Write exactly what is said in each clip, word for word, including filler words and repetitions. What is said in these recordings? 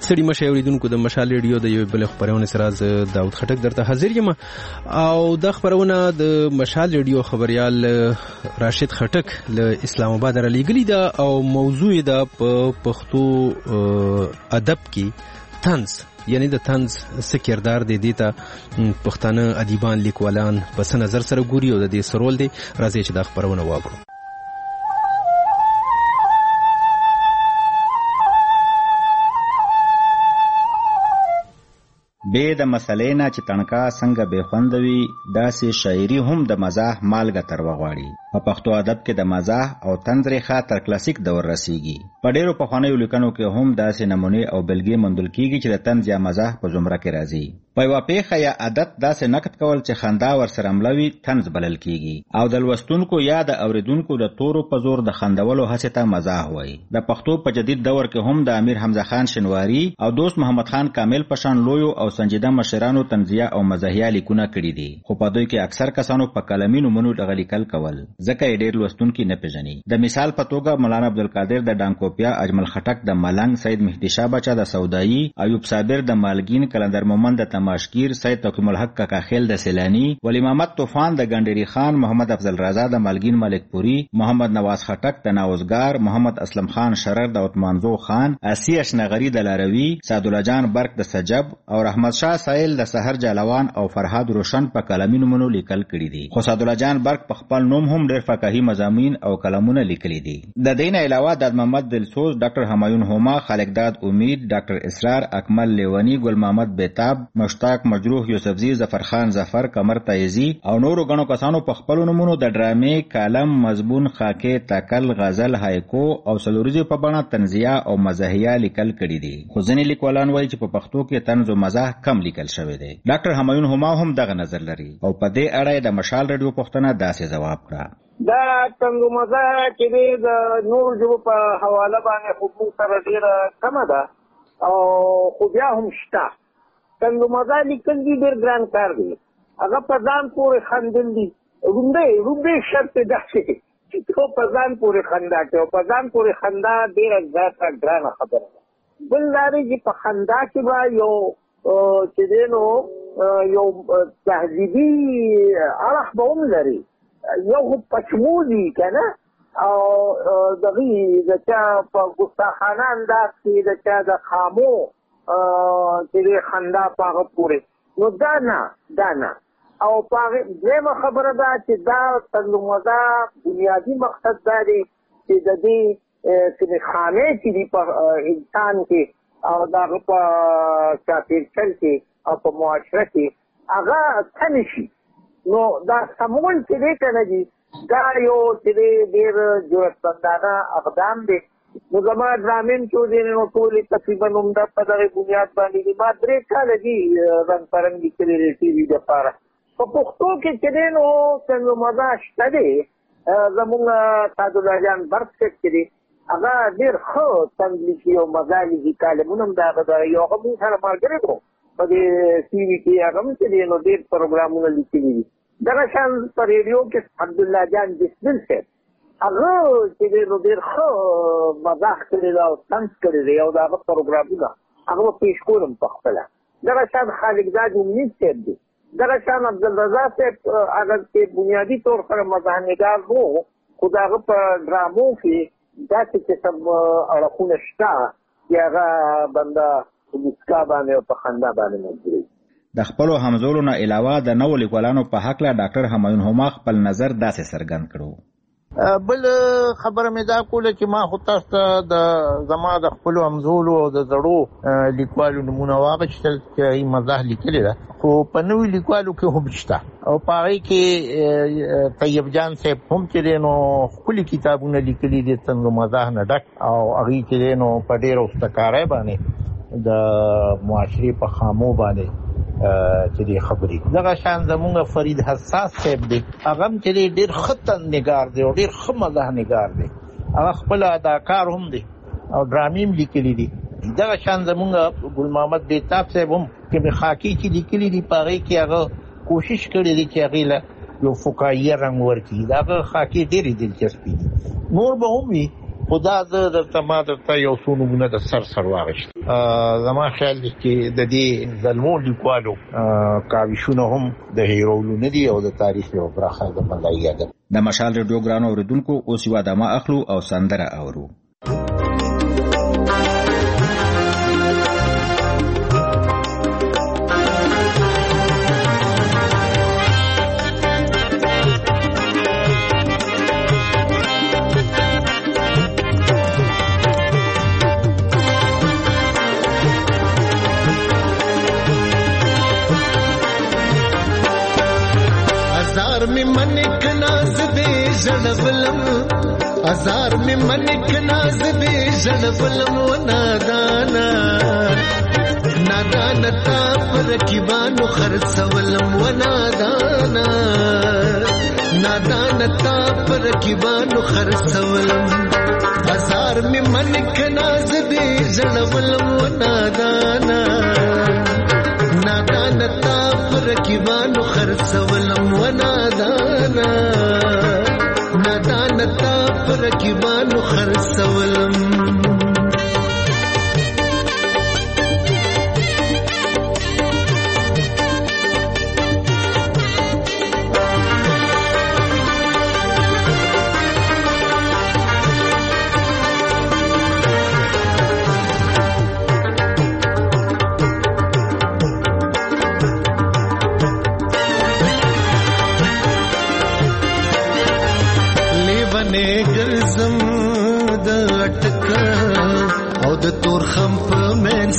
ستړي مشه اوریدونکو د مشال ریډیو د یو بل خبرونه سره ز داود خټک درته حاضر یم او د خبرونه د مشال ریډیو خبريال راشد خټک له اسلام آباد را لګلی دا او موضوع د پښتو ادب کې طنز یعنی د طنز څه کردار دی دیتا پښتانه ادیبان لیکوالان پس نظر سره ګوري او د دې سرول دی راځي چې د خبرونه واورو. به د مسلې نه چې تنکا څنګه به خوندوي داسې شاعري هم د مزاح مالګه تر وغواړي. په پښتو ادب کې د مزاح او طنز ریخه تر کلاسیک دور رسیږي. په ډیرو پخوانیو لیکنو کې هم داسې نمونه او بلګې موندل کیږي چې د طنز یا مزاح په زمره کې راځي. په یوه پیښه یا عادت داسې نقد کول چې خندا ورسره ملوي طنز بلل کیږي او د لوستونکو یا د اوریدونکو د تورو په زور د خندولو هڅې ته مزاح وایي. د پښتو په جدید دور کې هم د امیر حمزه خان شنواری او دوست محمد خان کامل پشان لویو او سنجیده مشرانو طنزیه او مزاحیه لیکونه کړي دي، خو په دوی کې اکثر کسانو په کلمي نومونو دغه لیکل کول ځکه یې ډېر لوستونکي نه پیژني. د مثال په توګه مولانا عبدالقادر د ډانکوپیا، اجمل خټک د ملنګ، سید مهدي شاه بچا د سودایي، ایوب صابر د مالګین، کلندر مومند د تماشگیر، سید تقیم الحق کاکاخیل د سیلانی، ولی محمد طوفان د ګنډری خان، محمد افضل رضا د مالګین ملک پوری، محمد نواز خټک د ناوزګار، محمد اسلم خان شرر د عثمانزو خان، اسی اشنغری د لاروی، سعدالله جان برق د سجب او رحمت شاه سایل د سحر جالوان او فرهاد روشن په کلمي نومونو لیکل کړي دي. خو سعدالله جان برق په خپل نوم هم ډېر فقاهي مضامین او کلمونه لیکلي دي. د دین علاوه د محمد دلسوز، ډاکټر همایون هوما، خالقداد امید، ډاکټر اسرار، اکمل لیونی، ګل محمد بیتاب، مشتاق مجروح یوسفزی، ظفرخان ظفر، قمر تایزی او نورو غنو کسانو په خپل نومونو د ډرامې، کالم، مضمون، خاکې، تکل، غزل، هایکو او سلوریزو په بڼه طنزیه او مزاحیه لیکل کړي دي. خو ځینې لیکوالان وایي چې په پښتو کې طنز او مزاح کم لیکل شوی دی. ډاکټر همایون هوما هم دغه نظر لري او په دې اړه د مشال رادیو پښتنه داسې جواب کړه: دا څنګه مزاح چې د نور جو په حواله باندې خو سره ډیره کمه ده او خو بیا هم شته. څنګه مزاح لیکل دي ډېر ګران کار دی، هغه په ځان پورې خندل دي. رومبې رومبې شرط دا چې ته په ځان پورې خندا کوې او په ځان پورې خندا ډېره زیاته ګرانه خبره ده. بل دا دی چې په خندا کې به یو چې دی نو یو تهذیبي اړخ به هم لري، یو خو پچموزي که نه او دغې د چا په ګستاخانه انداز کې د چا د خامو چې د خندا په هغه پورې، نو دا نه دا نه او په هغې دویمه خبره ده چې دا طنز مزاح بنیادي مقصد دا دی چې د دې کومې خامې چې دي په انسان کې او د هغه په چاپېریال کې او په معاشره کې هغه څه نه شي. نو دا سمون چې دی که نه دي دا یو چې دی ډېر جرأتمندانه اقدام دی. نو زما ډرامې چې دی نو ټولې تقریبا عمده په دغې بنیاد باندې دي. ما درې کاله دي رنګ پرنګ لیکلي دی ټي وي دپاره. په پښتو کې چې دی نو طنز مزاح شته دی. زمونږ سعدالله جان برق صاحب چې دی هغه ډېر ښه طنز لیکي او مزاح لیکي، کالمونه هم د هغه د یو هغه مونږ سره ملګری و په دې ټي وي کې، هغه هم چې دی نو ډېر پروګرامونه لیکلي دي. دغه شان په ریډیو کې عبدالله جان بسمل صاحب هغه چې دی نو ډېر ښه مزاح کړی دی او طنز کړی دی او د هغه پروګرامونه هغه به پیش کولم په خپله. دغه شان خالقداد امید صاحب دی، دغه شان عبدالرضا صاحب هغه چې بنیادي طور سره مزاح نګار و خو د هغه په ډرامو کې داسې قسم اړخونه شته چې هغه بنده په مسکا باندې او په خندا باندې مجبوري. د خپلو همزولو نه علاوه د نوو لیکوالانو په هکله ډاکټر همایون هوما خپل نظر داسې څرګند کړو: بل خبره مې دا کوله چې ما خو تاسو ته د زما د خپلو همزولو او د زړو لیکوالو نومونه واخیستل چې مزاح لیکلې ده، خو په نوي لیکوالو کې هم شته او په هغې کې طیب جان صاحب هم چې دی نو ښکلي کتابونه لیکلي دي طنز مزاح نه ډک او هغوی چې دی نو په ډېره استکارۍ باندې د معاشرې په خامو باندې چې دی خبرې. دغه شان زمونږ فرید حساس صاحب دی، هغه هم چې دی ډېر ښه طنز نګار دی او ډېر ښه مزاح نګار دی، هغه خپل اداکار هم دی او ډرامې هم لیکلي دي. دغه شان زمونږ ګل محمد بیتاب صاحب هم کومې خاکې چې لیکلي دي په هغې کې هغه کوشش کړی دی چې هغې له یو فکاهیه رنګ ورکړي. د هغه خاکې ډېرې دلچسپې دي. نور به هم وي خدا د ما درته یو څو نمونه د سر سر واغشت زما خیال دی چې د دې ظلمو لیکوالو کاوشونه هم د هیرولو نه دي او د تاریخ یو برخه د ملایه ده. د مشال ریډیو ګرانو اوریدونکو اوس یو دمه اخلو او سندره اورو. ژړولم ازار می منک ناز دې ژړولم و نادانا نادانا تا پر رقیبانو خرڅولم و نادانا نادانا تا پر رقیبانو خرڅولم ازار می منک ناز دې ژړولم و نادانا نادانا تا پر رقیبانو خرڅولم و نادانا نادان تا پر رقیبانو خرڅولم د تور خم په منس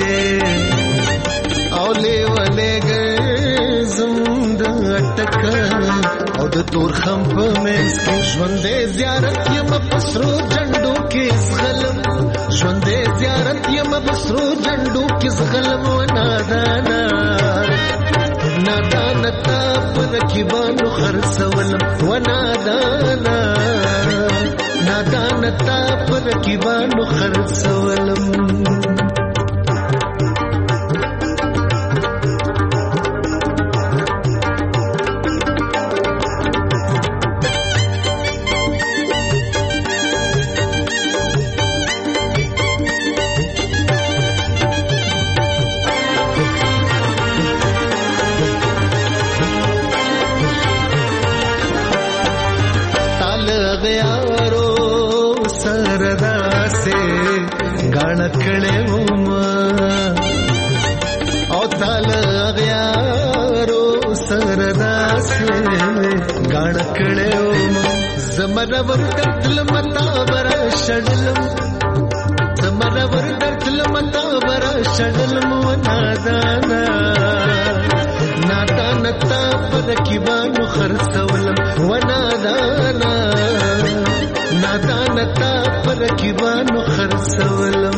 کې او لیوالې ګرځم د اټک او د تور خم په منس کې ژوندې زیارت یم پسرو جنډو کې زغلم ژوندې زیارت یم پسرو جنډو کې زغلم و نادانا نادانا تا پر رقیبانو خرڅولم و نادانا نادانا تا پر رقیبانو خرڅولم کړه وما او تعالی غیارو سردا سے غاڼ کړه وما زمر ور دل متا برا شډلم زمر ور دل متا برا شډلم و نادانا نادانا تا پر کیبانو خرڅولم و نادانا نادانا تا پر کیبانو خرڅولم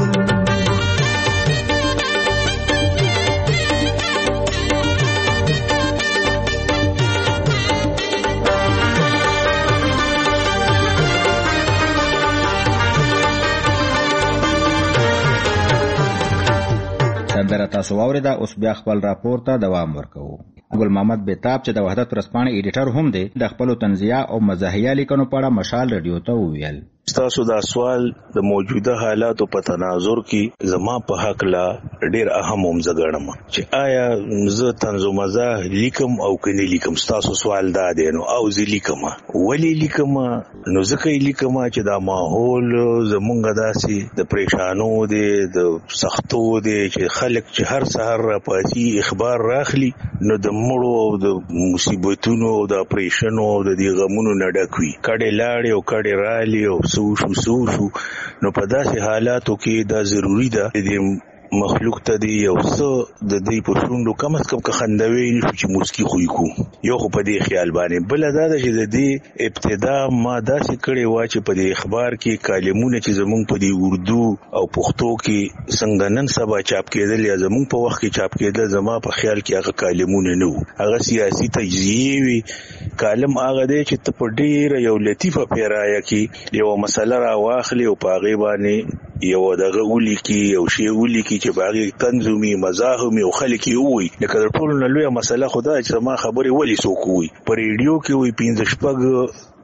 سندره تاسو واوریده. اوس بیا خپل راپور ته دوام ورکوو. ګل محمد بیتاب چې د وحدت ورځپاڼې ایډیټر هم دی د خپل تنزیه او مزاحیه لیکنو په اړه مشال رادیو ته وویل تاسو دا سوال د موجوده حالاتو په تناظر کې زما په حق لا ډیر اهم هم زګړم چې آیا زه تنظیم مزاح لیکم او کني لیکم. تاسو سوال دا دی نو او زه لیکم ولی لیکم نو ځکه لیکم چې دا ماحول زمونږ داسي د پریشانو دي د سختو دي چې خلک چې هر سحر را پاتې اخبار راخلي نو د مړو او د مصیبتونو او د پریشانو او د دې غمونو نډکوي کډه لاړې او کډه رالي او سوشو سوشو نو په داسې حالاتو کې دا ضروری ده چې مخلوق ته دی یو څه د دې په شوندو کم از کم که خندوي نشو چې موسکی خوې کو یو خو په دې خیال باندې بل دا ده چې د دې ابتدا ما داسې کړې و چې په دې اخبار کې کلمونه چې زمونږ په دې اردو او پښتو کې څنګه نن سبا چاپ کېدل یا زمونږ په وخت کې چاپ کېدل زما په خیال کې هغه کلمونه نه وو هغه سیاسي تجزیه وي کالم هغه دی چې ته په ډېره یو لطیفه پیرایه کې یو مسله را واخلې او په هغې باندې یو دغه ولیکي یو شی ولیکي چې باغی تنظیمي مزاحمي او خلک یې وي لکه د ټولو نه لویه مسله خو دا چې ما خبرې ولې څوک وي په ریډیو کې وي پنځه شپږ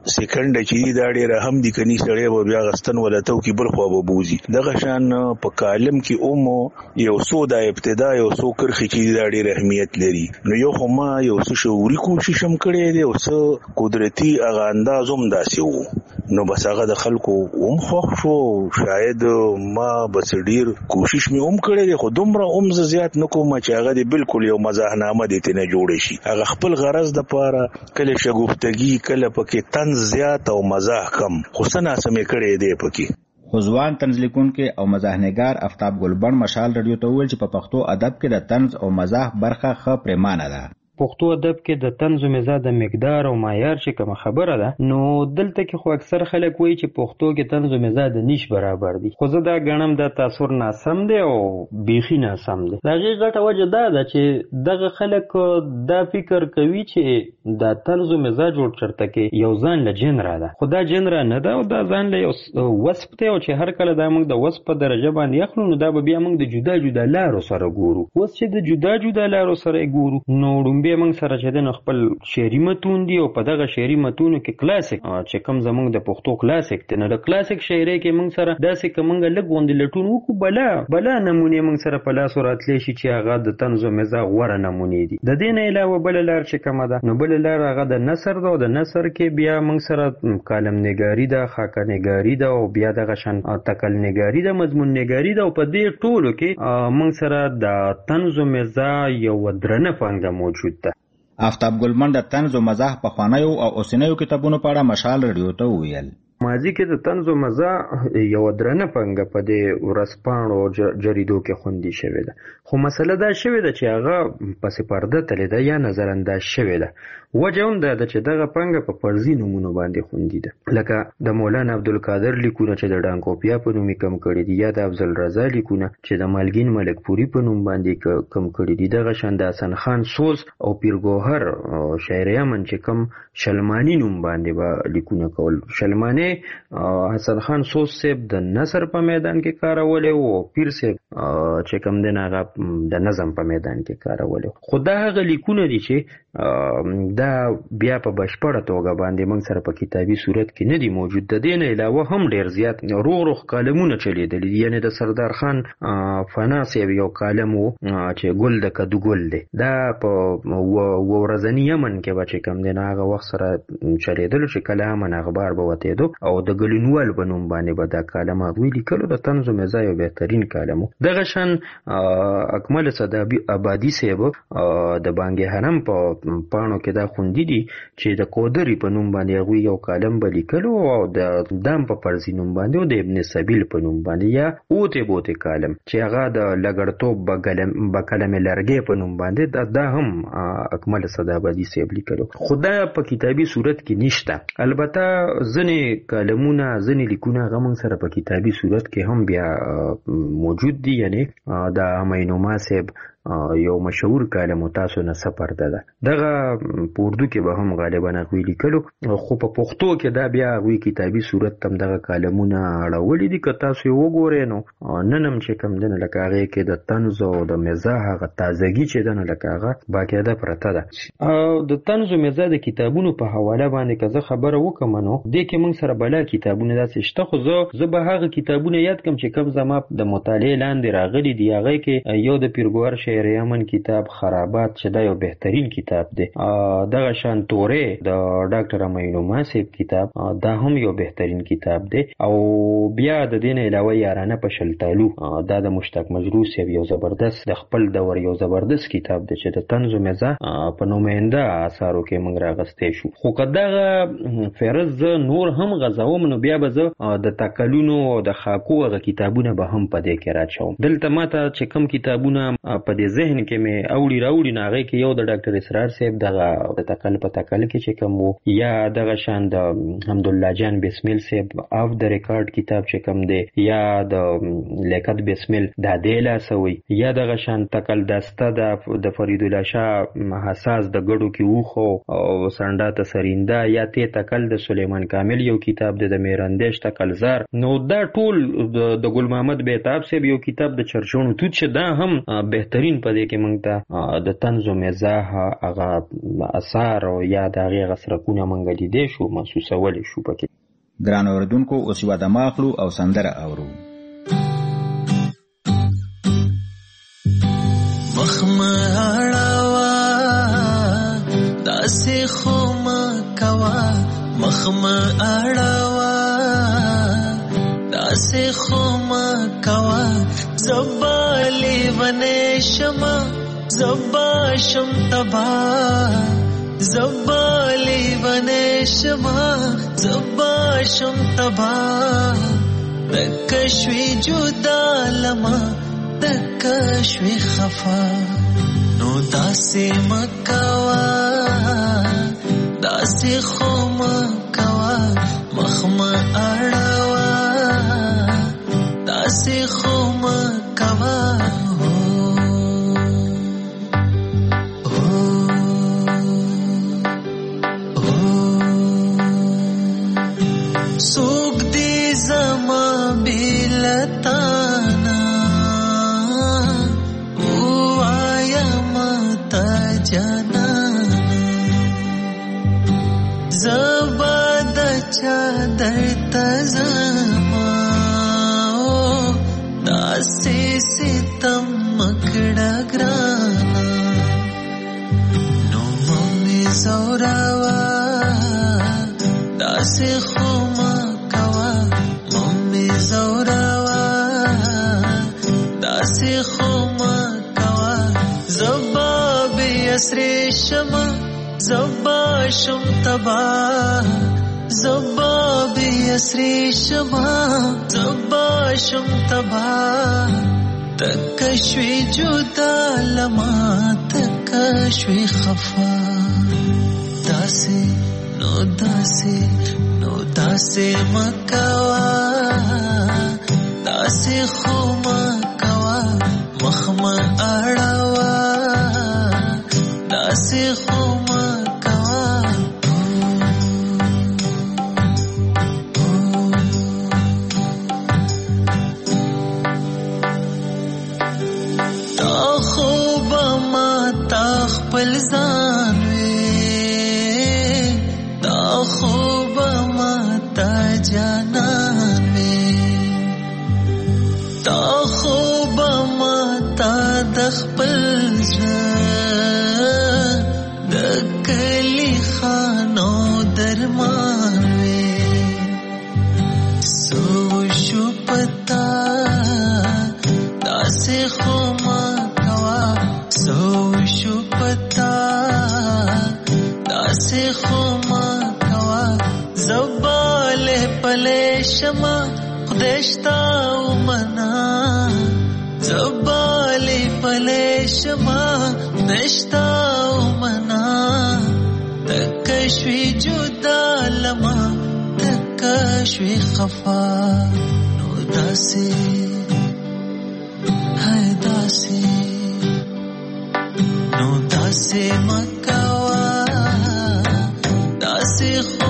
سکند چې دا ډېر هم دي کني سړی به بیا غستن ولته کی بل خو به بوزي دغه شان په کالم کې اومو یو څو د ابتدا یو څو کرخي چې دا ډېر اهمیت لري نو یو خو ما یو څه شعوري کوشش هم کړی دی او څه قدرتي هغه انداز هم داسې وو نو بس هغه د خلکو هم خوښ شو شاید ما بس ډېر کوشش مې هم کړی دی خو دومره هم زه زیات نه کوم چې هغه دی بالکل یو مزاحنامه دې ته نه جوړ شي هغه خپل غرض د پاره کله شګفتګي کله پکې طنز زیات او مزاح کم خو څه ناسمې کړی دی پکې خو ځوان طنز لیکونکی او مزاحنګار آفتاب ګلبڼ مشال رادیو ته وویل چې په پښتو ادب کې د طنز او مزاح برخه ښه پریمانه ده پښتو ادب کې د طنز او مزاح د مقدار او معیار چې کوم خبره ده نو دلته کې خو اکثر خلک وایي چې پښتو کې طنز او مزاح د نیش برابر دي خو زه دا ګڼم د تاثر ناسم دی او بیخي ناسم دی دا غي غټه وجه دا ده چې دغه خلک دا فکر کوي چې دا طنز او مزاح جوړ چرته کې یو ځان له جنرا ده خو دا جنرا نه ده او دا ځان له یو وصف دی او چې هر کله دا موږ د وصف په درجه باندې اخلو نو دا به بیا موږ د جدا جدا لارو سره ګورو اوس چې د جدا جدا لارو سره ګورو نو به موږ سره چې د خپل شعري متون دي او په دغه شعري متونو کې کلاسیک چې کوم زموږ د پښتو کلاسیک دی نو د کلاسیک شاعرۍ کې موږ سره داسې کومه لږ غونډې لټون وکړو بلا بلا نمونه موږ سره په لاس وراتلی شي چې هغه د طنز او مزاح غوره نمونې دي د دې نه علاوه بل لار چې کومه ده نو بل لار هغه د نثر ده او د نثر کې بیا موږ سره کالم نګاری ده خاکه نګاری ده او بیا دغه شان تکل نګاری ده مضمون نګاری ده او په دې ټولو کې موږ سره د طنز او مزاح یو درنه پانګه موجود ده آفتاب ګلبڼ د طنز او مزاح په خوانیو او اوسنیو کتابونو په اړه مشال رادیو ته وویل ماضی کې د طنز او مزاح یو درنه پنګه په دې ورسپاڼو جریدو کې خوندي شوې ده خو مسله دا شوې ده چې هغه پس پرده تللی ده یا نظر انداز شوې ده وجه هم ده چې دغه پنګه په فرضي نومونو باندې خوندي ده لکه د مولانا عبدالقادر لیکونه چې د ډانکوپیا په نوم کم کړي دي یا د افضل رضا لیکونه چې د مالګین ملک پوری په نوم باندې کم کړي دي دغه شان د حسن خان سوز او پیر ګوهر شاعر یمن چې کم شلمانی نوم باندې با لیکونه کول شلمانی حسن خان سوز صاحب د نثر په میدان کې کارول او پیر صاحب چې کم دین هغه د نظم په میدان کې کارول خدا هغه لیکونه دي چې دا بیا په بشپړه توګه باندې موږ سره په کتابي صورت کې نه دی موجود د دې نه علاوه هم ډیر زیات روغ روغ کالمونه چلیدل یعنی د سردار خان فناس یو کالم وو چې ګل د کدو ګل دی دا په ورځنی یمن کې بچ کم دی هغه وخت سره چلیدل چې کلام اخبار به وته دو او د ګلینوال په نوم باندې به دا کالم غوي لیکلو د طنز او مزاح یو بهترین کالم دغه شان اکمل صدابی آبادی صاحب د بانګ حرم په پانو کې دا خوندي دي چې د کودری په نوم باندې غوي یو کالم به لیکلو او د دام په فرضي نوم باندې او د ابن سبیل په نوم باندې یا اوته بوته کالم چې هغه د لګړتوب بغلم بکلم لرګې په نوم باندې دا هم اکمل صدابی صاحب لیکلو خدا په کتابي صورت کې نشته البته ځنې کالمونه ځنې لیکونه غمن سره په کتابي صورت کې هم بیا موجود دي یعنی دا امینوما صاحب یو مشهور کالم تاسو نه سفر ده دغه پوردو کې به هم غالبا غوي لیکلو خو په پښتو کې دا بیا غوي کتابي صورت تم دغه کالمونه اړولې دي که تاسو یې وګورئ نو ننم چې کم دنه لکه هغه کې د طنز او د مزاح هغه تازگی چې دنه لکه هغه باقاعده پرته ده او د طنز او مزاح د کتابونو په حواله باندې که زه خبره وکم نو د کې موږ سره بلا کتابونه داسې شته خو زه زه به هغه کتابونه یاد کم چې کوم زما د مطالعه لاندې راغلي دي هغه کې یو د پیرګور شعر یمن کتاب خرابات چې دا یو بهترین کتاب دی دغه شان تورې د ډاکټر امینوما صاحب کتاب دا هم یو بهترین کتاب دی او بیا د دین علاوه یارانه په شلتالو دا د مشتاق مجروح صاحب یو زبردست د خپل دور یو زبردست کتاب دی چې د طنز او مزاح په نوماینده آثارو کې موږ راغستې شو خو کداغه فرض نور هم غزاوم نو بیا به زه د تکلونو او د خاکو غ کتابونه به هم په دې کې راچوم دلته ماته چې کوم کتابونه په دې ذهن کې مې اوړي راوړي ناغه کې یو د ډاکټر اسرار صاحب دغه د تکل په تکل کې چې کوم وو یا دغه شان د حمد الله جان بسمل صاحب اف د ریکارډ کتاب چې کوم دی یا د لیکت بسمل د دیلا سوي یا دغه شان تکل دسته د فرید الله شاه حساس د ګړو کې وخو او سنډا ته سریندا یا ته تکل د سلیمان کامل یو کتاب د میراندیش تکلزار نو دا ټول د ګل محمد بیتاب صاحب یو کتاب د چرچونو توت چې دا هم بهترین مخاطبین په دې کې موږ ته د طنز و مزاح هغه اثار او یا د هغې هغه څرکونه موږ لیدی شو محسوسولی شو پکې. ګران اوریدونکو اوس یوه دمه اخلو او سندره اورو. مخ مه اړوه داسې خو مه کوه، مخ مه اړوه داسې خو مه کوه، زبا لیونی شمه زبا شم تبا، زبا لیونی شمه زبا شم تبا، دکه شوی جدا لما دکه شوی خفا، نو داسې مکوا داسې خو مکوا، مخ مه اړوه داسې خو مکوا. سوک دی زما بیلتانا او آیا متا جانانا، زبا دچا درتا زما داسی ستم مکڑا گرانا، نو ممی زوراوا داسی خو مکوا، ممی زوراوا داسی خو مکوا، زبا بی اسری شما زبا شم تبا، زبا بی اسری شما زبا شم تبا، تکشوی جدا لما تکشوی خفا، داسی نو داسی نو داسی مکوا داسی خو مکوا، مخ مه اړوه داسی خو مکوا. تا خوب ما تا خپل ځان خوب ما تا جانان وی، تا خوب ما تا د خپل زړه د کلی خانو درمان وی، سو شو پتا داسې خو ما کوا، سو شو پتا داسې خو ما زباله پله شما خدشتا ومنا، زباله پله شما خدشتا ومنا، تکشوی جدا لما تکشوی خفا، نو داسی ہے داسی نو داسی مکوا داسی خو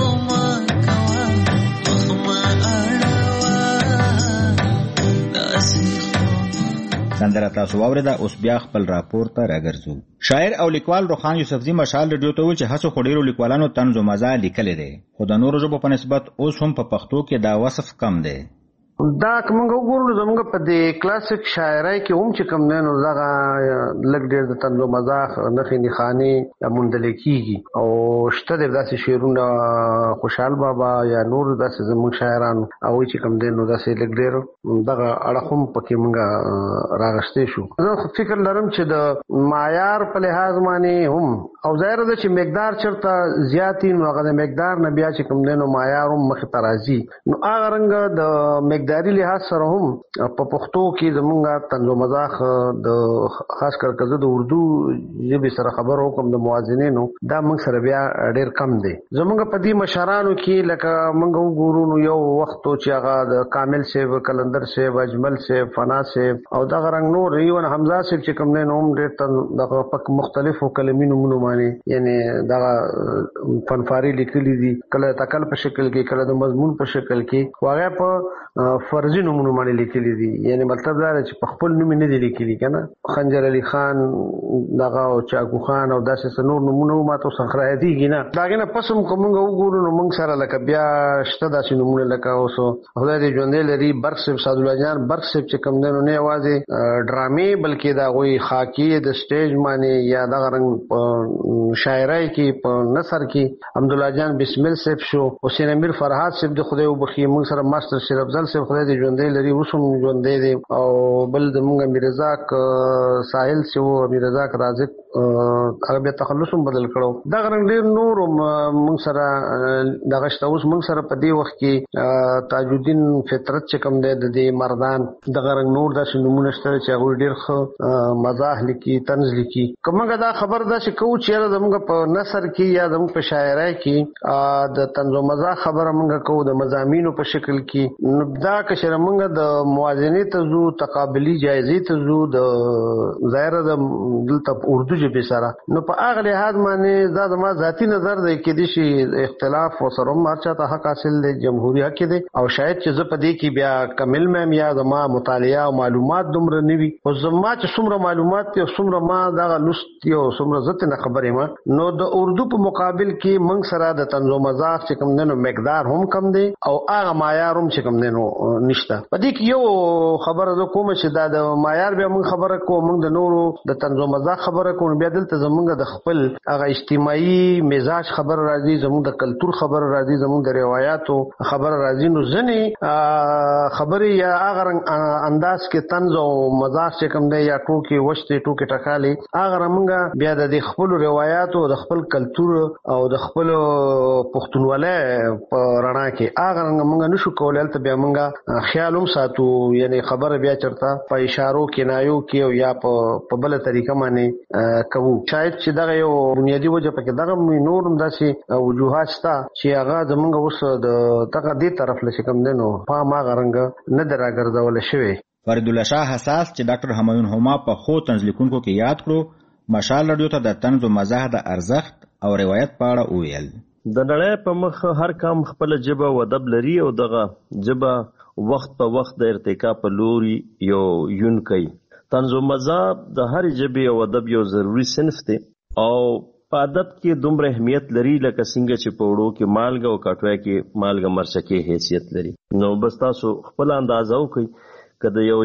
سندره تاسو واورېده. اوس بیا خپل راپور ته راګرځو. شاعر او لیکوال روخان یوسفزي مشال رادیو ته وویل چې هڅو خو ډېرو لیکوالانو طنز و مزاح لیکلی دی، خو د نورو ژبو په نسبت اوس هم په پښتو کې دا وصف کم دی. دا کومه وګورو زموږ په دې کلاسیک شاعرۍ کې هم چې کوم نه نو دغه لږ ډېر د طنز و مزاح نښې نښانې موندل کېږي، او شته د داسې شعرونه خوشحال بابا یا نور داسې زموږ شاعران هغوی چې کوم دی نو داسې لږ ډېر دغه اړخ هم پکې موږ راغښتی شو. زه فکر لرم چې د معیار په لحاظ باندې هم او ظاهره ده چې مقدار چېرته زیات وي نو هغه د مقدار نه بیا چې کوم دی نو معیار هم مخې ته راځي، نو هغه رنګه د مقداري لحاظ سره هم په پښتو کې زمونږ طنز و مزاح د خاص کر که زه د اردو ژبې سره خبر وکړم د موازنینو دا موږ سره بیا ډېر کم دی. زمونږ په دې مشرانو کې لکه موږ وګورو نو یو وخت چې هغه د کامل صاحب، کلندر صاحب، اجمل صاحب، فنا صاحب او دغه رنګ نور ایون حمزه صاحب چې کوم دی نو هم ډېر دغه پک مختلفو کلمي نومونو باندې یعنی دا فنفاری لیکلي دي کله تکل په شکل کې کله د مضمون په شکل کې واغه په فرضي نومونو باندې لیکلي دي یعنی مطلب دا چې په خپل نوم نه دي لیکلي کنه خنجر علي خان دغه او چاکو خان او داسې نور نومونه ماته سخرایتي کینا داګه نه پسم کومه وګورو نو موږ سره لکه بیا شته داسې نومونه لکه اوسو خدای دې ژوندې لري برق صاحب سعد الله جان برق صاحب چې کوم دنو نه आवाज ډرامې بلکې دا غوي خاکی د سټیج باندې یا د غرنګ شاعرای کې په نثر کې حمد الله جان بسمل صاحب شو حسین امیر فرحات صاحب د خدای وبخي موږ سره ماستر شیر افضل صاحب خدای دې ژوندې لري وسوم ژوندې دي او بل د موږ میرزاق ساحل شو میرزاق رازق هغه تخلصم بدل کړو دا غرنګ ډیر نور موږ سره دغه شتوس موږ سره په دې وخت کې تاج الدین فطرت چې کوم دی د دې مردان د غرنګ نور د شنمونه شته چې هغه ډیر ښه مزاح لیکي طنز لیکي کومه دا خبر ده چې کو چې زموږ په نثر کې یا زموږ په شاعرۍ کې د طنز او مزاح خبره موږ کو د مضامینو په شکل کې دا کشر موږ د موازنه ته زو تقابلی جایزې ته زو د ظاهر د دلته اردو ژبه سره نو په هغه لحاظ باندې دا زما ذاتی نظر دی کې د شي اختلاف وسره مرچا ته حق حاصل دی جمهوریت کې دی او شاید چې زه په دې کې بیا کامل مې یا زما مطالعه او معلومات دومره نوي او زما چې څومره معلومات او څومره ما دا لست یو څومره زته نه خبرې ما نو د اردو په مقابل کې موږ سره د طنز او مزاح چې کوم نه مقدار هم کم دی او هغه معیار هم چې کوم نه نشته په دې کې یو خبره ده کوم چې دا د معیار بیا موږ خبره کوو موږ د نورو د طنز او مزاح خبره کوو بیا دلته زمونږ د خپل هغه اجتماعي مزاج خبر راځي زمونږ د کلچر خبر راځي زمونږ د روایتو خبر راځي نو ځنې خبرې یا هغه انداز کې طنز او مزاح چې کوم دی یا ټوکې وشتې ټوکې ټکالې هغه موږ بیا د خپل روایتو د خپل کلچر او د خپل پښتونولۍ په رڼا کې هغه موږ نشو کولای ته بیا موږ خیال هم ساتو یعنی خبر بیا چرته په اشارو کې نایو کې او یا په بل طریقه باندې کوو شاید چې دا یو بنیادی وجه پکې دغه نورم داسې وجوهات شته چې هغه زمونږ اوس د دغه دې طرف لشي کوم دینو په ما غرنګ نه دراګرځول شوی فرید الله شاه حساس چې ډاکټر همایون هما په خو طنز لیکونکو کې یاد کړو مشال رادیو ته د طنز او مزاح د ارزښت او روایت په اړه وویل د نړۍ په مخ هر کام خپل جبه او ادب لري او دغه جبه وخت په وخت د ارتقا په لوري یو یون کوي طنز او مزاح د هر جبه او ادب یو ضروری صنف دی او په ادب کې دومره اهمیت لري لکه څنګه چې په وړو کې مالګه او کاټوای کې مالګه مرچکې حیثیت لري نو بس تاسو خپل اندازه وکړئ که د یو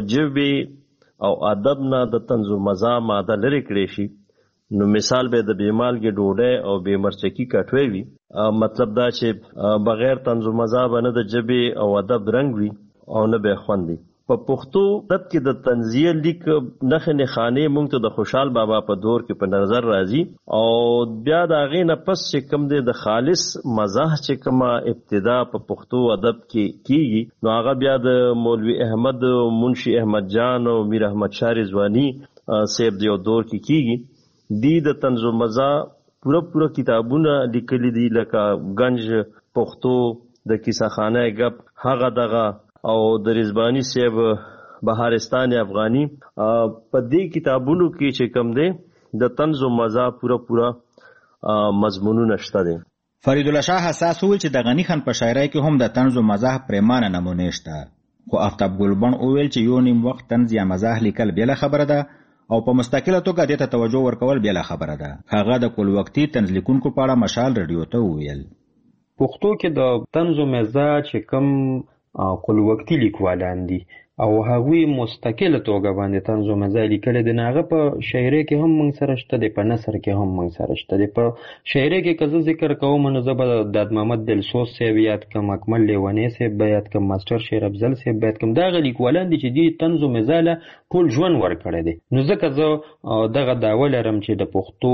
جبه او ادب نه د طنز او مزاح ماده لري کړی شي نو مثال به د بې مالګې ډوډۍ او بې مرچکي کاټوای وي مطلب دا چې بغیر طنز او مزاح به نه د جبه او ادب رنګ وي او نه به خوند وي په پښتو ادب کې د طنزیه لیک نښې نښانې موږ ته د خوشحال بابا په دور کې په نظر راځي او بیا د هغې نه پس چې کوم دی د خالص مزاح چې کومه ابتدا په پښتو ادب کې کیږي نو هغه بیا د مولوي احمد منشي احمد جان او میر احمد شاه رضواني صاحب د یو دور کې کیږي دی د طنز و مزاح پوره پوره کتابونه لیکلي دي لکه گنج پښتو د کیسه خانه گپ هغه دغه او د رضوانی صاحب بهارستان افغانی په دې کتابونو کې چې کوم دی د طنز او مزاح پوره پوره مضمونونه شته دي فرید الله شاه حساس ویل چې د غنی خان په شاعرۍ کې هم د طنز او مزاح پریمانه نمونه شته خو آفتاب ګلبن ویل چې یو نیم وخت طنز یا مزاح لیکل بل خبره ده او په مستقله توګه دې ته توجه ورکول بل خبره ده هغه د کول وختي طنز لیکونکو په اړه مشال رادیو ته ویل پښتو کې د طنز او مزاح چې کوم کول وختي لیکوالان دي او هغوی مستقله توګه باندې طنز او مزاح لیکل دي هغه په شاعرۍ کې هم موږ سره شته دي په نثر کې هم موږ سره شته دي په شاعرۍ کې که زه ذکر کوم نو زه به داد محمد دلسوز صاحب یاد کوم اکمل لیونی صاحب یاد کوم ماسټر شیر افضل صاحب یاد کوم دغه لیکوالان دي چې دي طنز او مزاح له ټول ژوند ورکړی دی نو ځکه زه دغه دعوه لرم چې د پښتو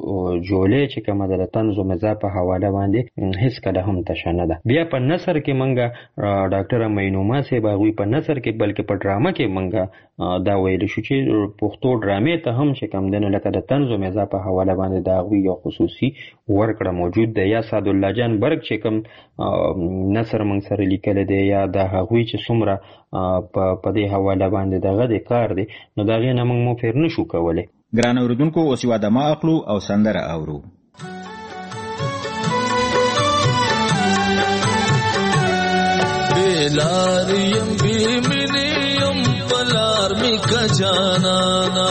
جولې چې کومه ده د طنز او مزاح په حواله باندې هیڅ کله هم تشه نه ده بیا په نثر کې موږ ډاکټر همایون هما صاحب هغوی په نثر کې بلکې په ډرامه کې موږ دا ویل شو چې پښتو ډرامې ته هم چې کوم دی نو لکه د طنز او مزاح په حواله باندې د هغوی یو خصوصي ورکړه موجود دی یا سعد الله جان برګ چې کوم نثر موږ سره لیکلی دی یا د هغوی چې څومره په دې حواله باندې دغه د کار دی نو د هغې نه موږ مفر نه شو کولی ګران اوریدونکو اوس یو دمه اخلو او سندره اورو. بیلاریم بیمینیم پلار می کجانانا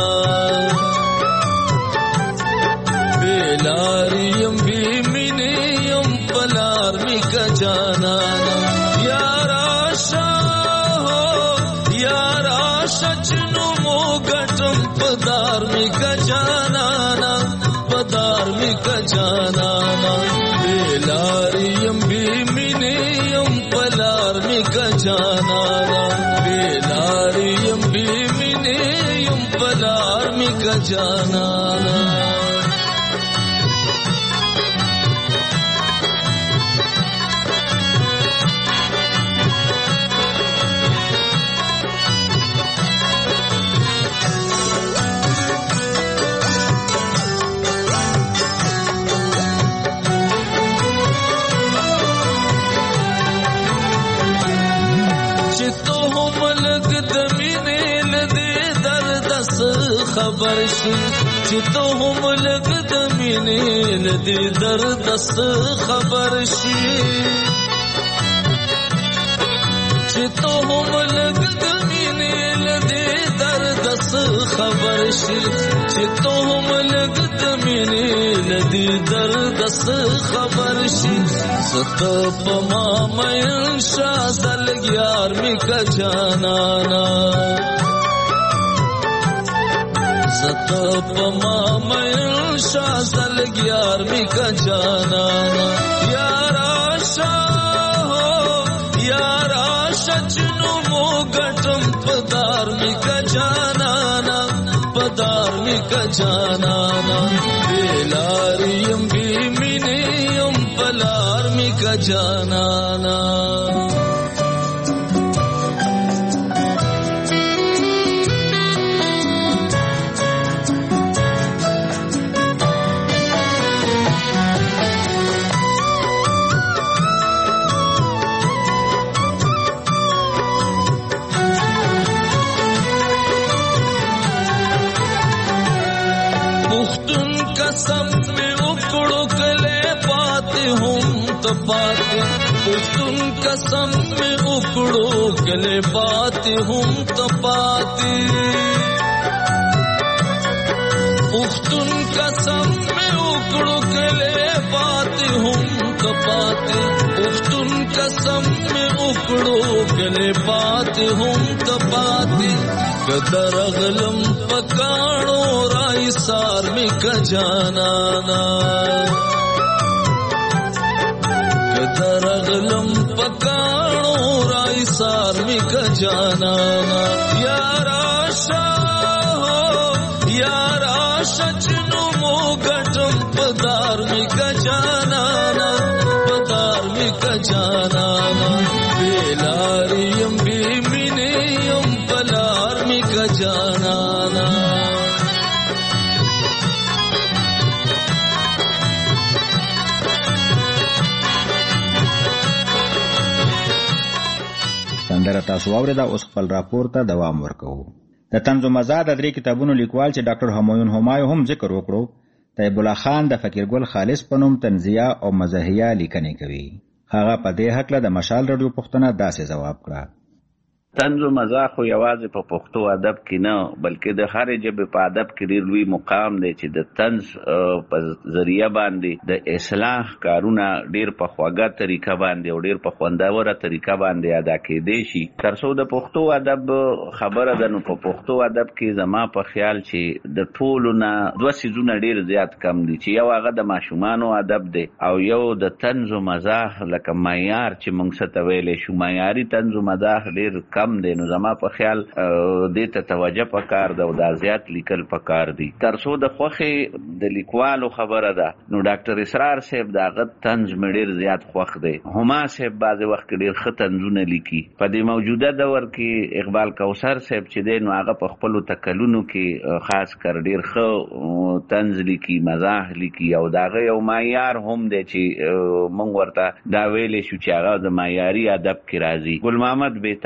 بیلاریم بیمینیم پلار می کجانانا یارا شاہو یارا شچنو مو گٹم پدار می کجانانا پدار می کجانانا بیلاریم بیمینیم پلار می کجانانا بیلاریم بیمینیم پلار می کجانانا خبر شي چې ته هم لږ د مینې له دې درد خبر شي چې ته هم لږ د مینې له دې درد خبر شي چې ته هم لږ د مینې له دې درد خبر شي زته په ما مین شاه زلګ یار می کجانانا زتا پما مین شاہ زلگ یار می کجانانا یارا شاہ یارا شچنو مو گٹم پدار می کجانانا پدار می کجانانا بیلاریم بیمینیم پلار می کجانانا پختون قسم میں اکڑو گلے پاتے ہم تپاتے پختون قسم میں اکڑو گلے پاتے ہم تپاتے پختون قسم میں اکڑو گلے پاتے ہم تپاتے قدر غلم پکاڑو رائی سار میں کجانانا درغلم پکانو رائی سار می کجانانا یارا شاہ یارا شچنو مو گٹم پدار می کجانانا پدار می کجانانا بیلاریم بیمینیم پلار می کجانانا سندره تاسو واورېده. اوس خپل راپور ته دوام ورکوو. د طنز و مزاح د درې کتابونو لیکوال چې ډاکټر همایون همایو هم ذکر وکړو، طیب الله خان د فقیرګل خالص په نوم طنزیه او مزاحیه لیکنې کوي. هغه په دې هکله د مشال رادیو پوښتنه داسې ځواب کړه: طنز و مزاح خو یوازې په پښتو ادب کې نه بلکې د هر ژبې په ادب کې ډېر لوی مقام دی چې د طنز په ذریعه باندې د اصلاح کارونه ډېر په خوږه طریقه باندې او ډېر په خوندوره طریقه باندې ادا کېدی شي. تر څو د پښتو ادب خبره ده نو په پښتو ادب کې زما په خیال چې د ټولو نه دوه څیزونه ډېر زیات کم دي چې یو هغه د ماشومانو ادب دی او یو د طنز و مزاح لکه معیار چې موږ څه ته ویلی شو معیاري طنز و مزاح ډېر کم دی. نو زما په خیال دې ته توجه پکار ده او دا زیات لیکل پکار دي. تر څو د خوښې د لیکوالو خبره ده نو ډاکټر اسرار صاحب د هغه طنز مې ډېر زیات خوښ دی. هما صاحب بعضې وخت کې ډېر ښه طنزونه لیکي. په دې موجوده دور کې اقبال کوثر صاحب چې دی نو هغه په خپلو تکلونو کې خاص کر ډېر ښه طنز لیکي مزاح لیکي او د هغه یو معیار هم دی چې موږ ورته دا ویلی شو چې هغه د معیاري ادب کې راځي. ګل محمد بیتاب صاحب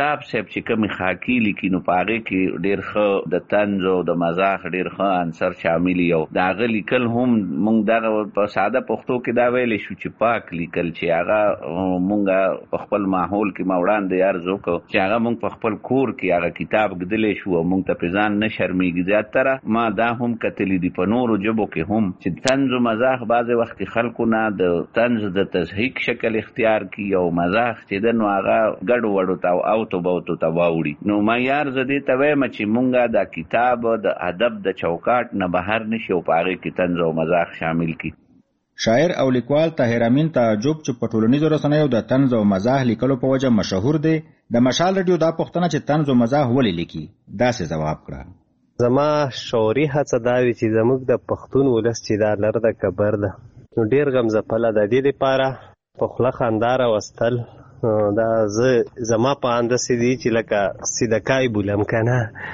چې کوم خاکی لیکي نو پاره کې ډیر ښه د طنز او د مزاح ډیر ښه عنصر شامل یو دا غ لیکل هم مونږ دا په ساده پښتو کې دا ویل شو چې پاک لیکل چې هغه مونږ په خپل ماحول کې موړان د یار زوکو چې هغه مونږ په خپل کور کې هغه کتاب ګدلې شو مونږ ته پېژان نه شرمېږي زیاتره ما دا هم کتلې دي په نورو ژبو کې هم چې طنز او مزاح بعض وخت خلکو نه د طنز د تضحیک شکل اختیار کی او مزاح چې د نو هغه ګډ وډو تا او تو بوتو تا واوړي نو ما یار زدي ته وایم چې مونږه دا کتاب د ادب د چوکاټ نه بهر نشي او پاره کې طنز او مزاح شامل کی. شاعر او لیکوال طاهر امین تعجب چې په ټولنیزو رسنیو د طنز او مزاح لیکلو په وجه مشهور دی د مشال رادیو دا پوښتنه چې طنز او مزاح ولې لیکي داسې جواب کړه زما شعوري هڅه دا وی چې زموږ د پښتون ولس چې دا لر د کبر ده نو ډیر غم زپله د دې لپاره په خله خاندار واستل دا زه زما په انداسې دي چې لکه صدقای بولم کنه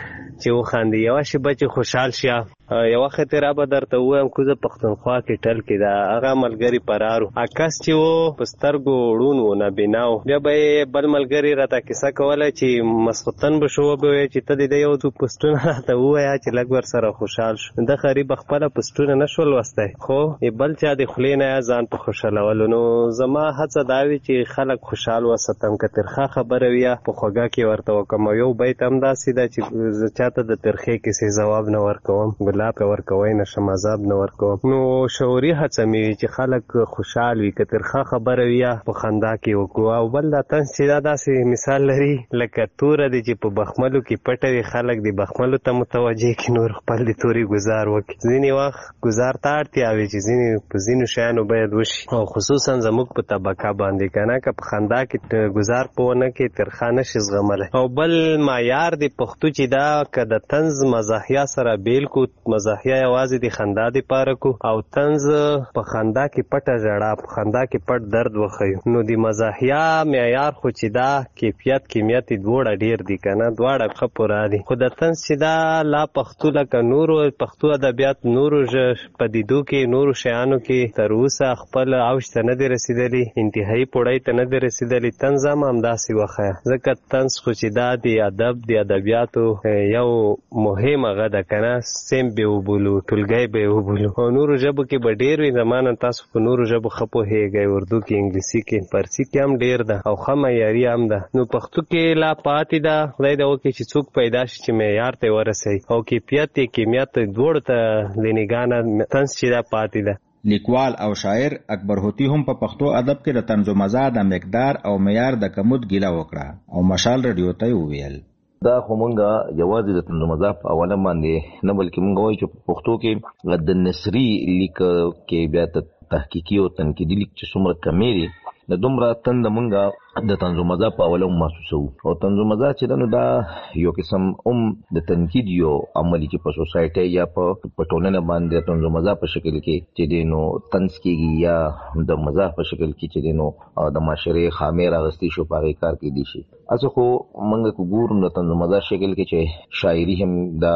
چې و خاندي یو شی بچ خوشحال شیا یو وخت را به درته وایم کوزه پښتونخوا کې ټل کې دا هغه ملګری پرارو اکاس چې و پسترګو وړون و نه بناو بیا به بل ملګری راته کیسه کوله چې مسختن به شو به چې ته دې یو تو پښتون راته وایا چې لګ ور سره خوشحال شو د غریب خپل پښتون نشول وسته خو بل چا د خلینه ځان په خوشاله ولونو زما هڅه دا وی چې خلک خوشحال وساتم که ترخه خبره ویا په خوګه کې ورته وکم یو بیت هم داسې دا چې چاته د ترخه کې جواب نه ورکوم لا په ورکوي نشم عذاب نه ورکوم نو شعوري هڅه مې چې خلک خوشحال وي که ترخه خبره وي په خندا کې وکړو او بل دا تاسو چې دا داسې مثال لري لکه تور دي چې په بخملو کې پټوي خلک دي بخملو ته متوجه کې نور خپل دي توري گزار وکړي ځینې وخت گزار ته اړتیا وي چې ځینې په ځینو شیانو باید وشي او خصوصا زموږ په طبقه باندې کنه که په خندا کې گزار پونه کې ترخه نشي زغمله او بل معیار دی پښتو چې دا که د طنز مزاحیا سره بیل کو مزاحیا یوازې د خندا د پاره کو او طنز په خندا کې پټه ژړا په خندا کې پټ درد وخیو نو د مزاحیا معیار خو چې دا کیفیت کمیت دوړه ډیر دي کنه دواړه خپورا دي خو د طنز چې دا لا پښتو لکه نورو پښتو ادبیات نورو پدیدو کې نورو شیانو کې تر اوسه خپل اوج ته نه دی رسیدلی انتهایی پوړی ته نه دی رسیدلی طنز هم همداسې وخیه ځکه طنز خو چې دا د ادب د ادبیاتو یو مهمه غده کنه سیم به وبولو ټولګي به وبولو او نورو ژبو کې به ډېر وي زمانه تاسو په نورو ژبو خپو هيږي اردو کې انګلیسي کې فارسی کې هم ډېر ده او خه معیاري هم ده نو پښتو کې لا پاتې ده خدای دې وکړي چې څوک پیدا شي چې معیار ته ورسوي او کیفیت کمیت دواړو ته د نګانه طنز چې دا پاتې ده. لیکوال او شاعر اکبر هوتی هم په پښتو ادب کې د طنز و مزاح د مقدار او معیار د کمود ګیله وکړه او مشال رادیو ته وویل دا خو مونږه یوازې د طنز و مزاح په حواله باندې نه بلکې مونږ وایو چې په پښتو کې د نثري لیک کې بیا تحقیقي او تنقیدي لیک چې څومره کمې دي د دومره تند مونږه د طنز و مزاح په حواله محسوسو او طنز و مزاح چې نو دا یو قسم هم د تنقید یو عملی چې په سوسایټي یا په ټولنه باندې طنز و مزاح په شکل کې چې دینو طنز کېږي یا د مزاح په شکل کې چې دینو د معاشري خامې راغستې شو په هغې کار کې دي شي اسه خو مونږ کو ګورو د طنز و مزاح شکل کې چې شاعري هم دا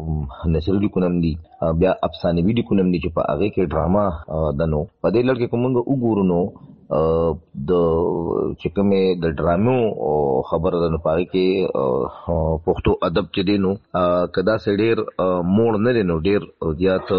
نثري لیکونه هم دي بیا افسانوي لیکونه هم دي چې په هغې کې ډراما ده نو په دې لړ کې که مونږ وګورو نو د چې کومې د ډرامو خبره ده نو په هغې کې پښتو ادب چې دی نو که داسې ډېر موړ نه دی نو ډېر زیات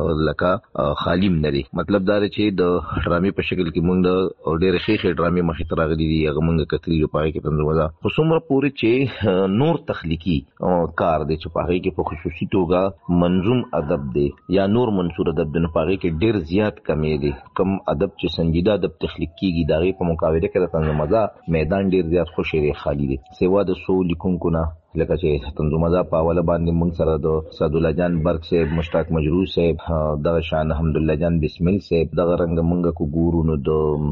لکه خالیم نه دی مطلب دا دی چې د ډرامې په شکل کې مونږ د ډېرې ښې ښې ډرامې مخې ته راغلي دي هغه مونږ کتلي دي په هغې کې طنز و مزاح خو څومره پورې چې نور تخلیقي کار دی چې په هغې کې په خصوصي توګه منظوم ادب دی یا نور منثور ادب دی نو په هغې کې ډېر زیات کمې دی کم ادب چې سنجیده ادب تخلیق کیږي د هغې په مقابله کې د طنز و مزاح میدان ډېر زیات خوشی دی خالي دی سوا د څو لیکونکو نه لکه چې طنز و مزاح په حواله باندې موږ سره د سعدالله جان برق صاحب مشتاق مجروح صاحب دغه شان حمدالله جان بسمل صاحب دغه رنګه موږ کو ګورو نو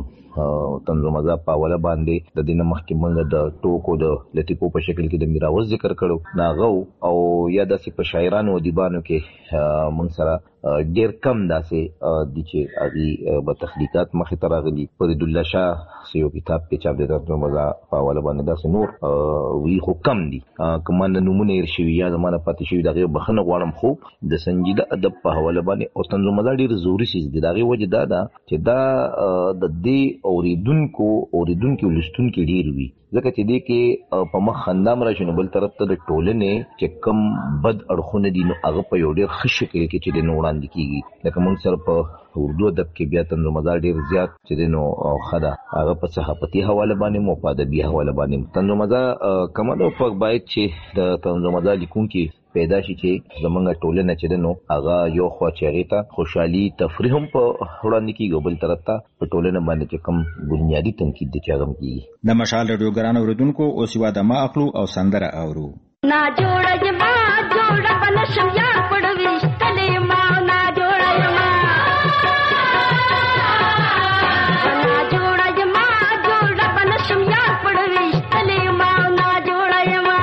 د طنز و مزاح په حواله باندې د دې نه مخکې موږ د ټوکو د لطیفو په شکل کې د میراوس ذکر کړو ناغو او یا داسې په شاعرانو او ادیبانو کې موږ سره ډېر کم داسې دي چې هغې به تخلیقات مخې ته راغلي فرید الله شاه یو کتاب کې چاپ دی د طنز و مزاح په حواله باندې داسې نور وي خو کم دي کومه نمونه یې شوي یا زمانه پاتې شوي دغه بخنه غواړم خو د سنجیده ادب په حواله باندې او طنز مزاح ډیر ضروري شي د دغه وجه دا ده چې دا د دې اوریدونکو اوریدونکو لستونکو ډیر وي ځکه چې دې کې په مخ خندام راشي نو بل طرف ته د ټولنې چې کم بد اړخونه دي نو هغه په یو ډیر ښه شکل کې چې د نو وړاندې کیږي لکه موږ سره په اردو ادب کې بیا طنز مزاح ډیر زیات چې د نو خدا هغه په صحافتي حواله باندې مو په ادبي حواله باندې طنز مزاح کمال او په باید چې د طنز مزاح لیکونکي پیدا شي چې زمونږ ټولنه چې نو هغه یو خوا چې هغه ته خوشحالي تفریح هم په وړاندې کیږي بل طرف ته په ټولنه باندې چې کم بنیادی تنقید دي چې هغه کیږي د مشال رادیو ګران اوریدونکو او سیوا د ما اخلو او سندره اورو نا جوړ جما جوړ بنشم یا پړوي تلې ما نا جوړ ما نا جوړ جما جوړ بنشم یا پړوي تلې ما نا جوړ ما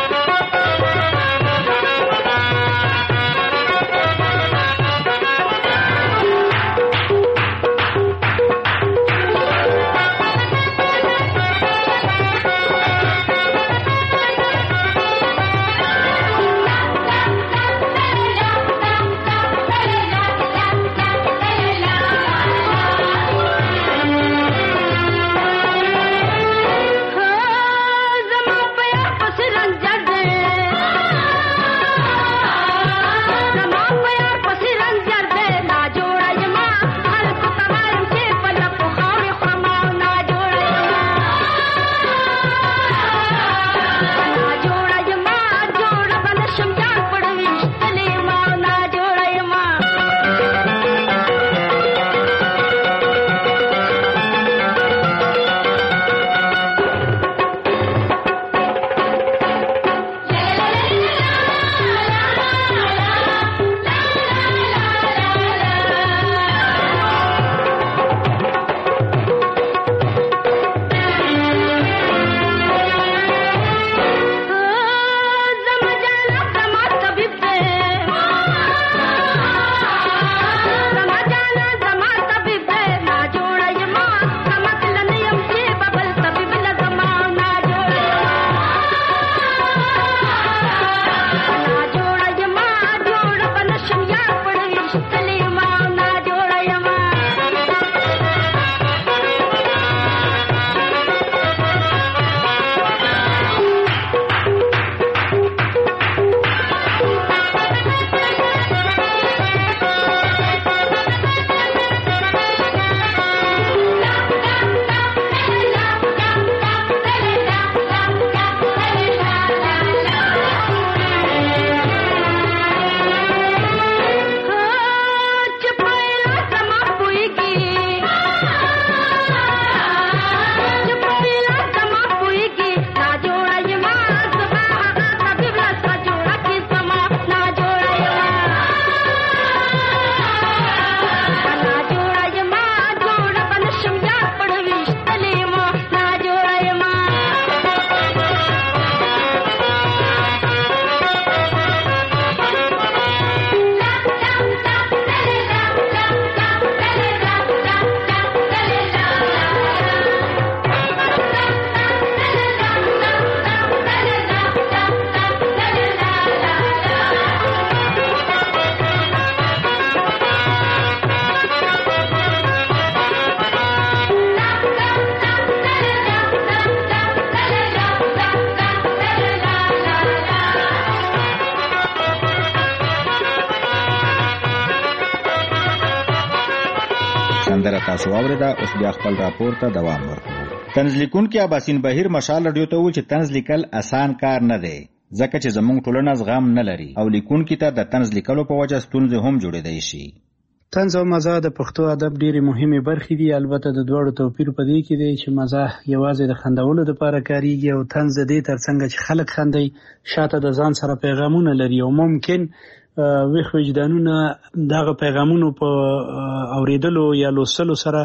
سندره تاسو واوریده اوس بیا خپل راپور ته دوام ورکړو. طنز لیکونکي اباسین بهیر مشال رادیو ته و چې طنز لیکل اسان کار نه دی ځکه چې زموږ ټولنه زغم نه لري او لیکونکي ته د طنز لیکلو په وجه ستونزې هم جوړېدای شي. طنز او مزاح د پښتو ادب ډېرې مهمې برخې دي. البته د دواړو توپیر په دې کې دی چې مزاح یوازې د خندولو لپاره کاریږي او طنز د دې ترڅنګ چې خلک خندي شاته د ځان سره پیغامونه لري او ممکن ویښ وجدانونه دغه پیغامونو په اوریدلو یا لوستلو سره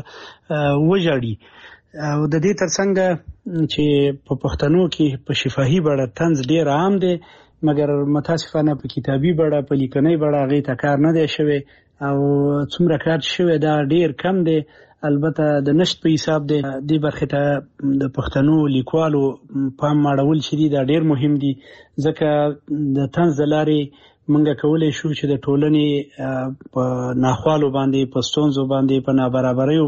وژاړي. او د دې ترڅنګ چې په پښتنو کې په شفاهي بڼه طنز ډېر عام دی مګر متاسفانه په کتابي بڼه په لیکنۍ بڼه هغې ته کار نه دی شوی او څومره کار شوی دا ډېر کم دی. البته د نشت په حساب دی دې برخې ته د پښتنو لیکوالو پام اړول چې دی دا ډیر مهم دي ځکه د طنز د لارې منګه کولای شو چې د ټولنې په ناخوالو باندې په ستونزو باندې په نابرابریو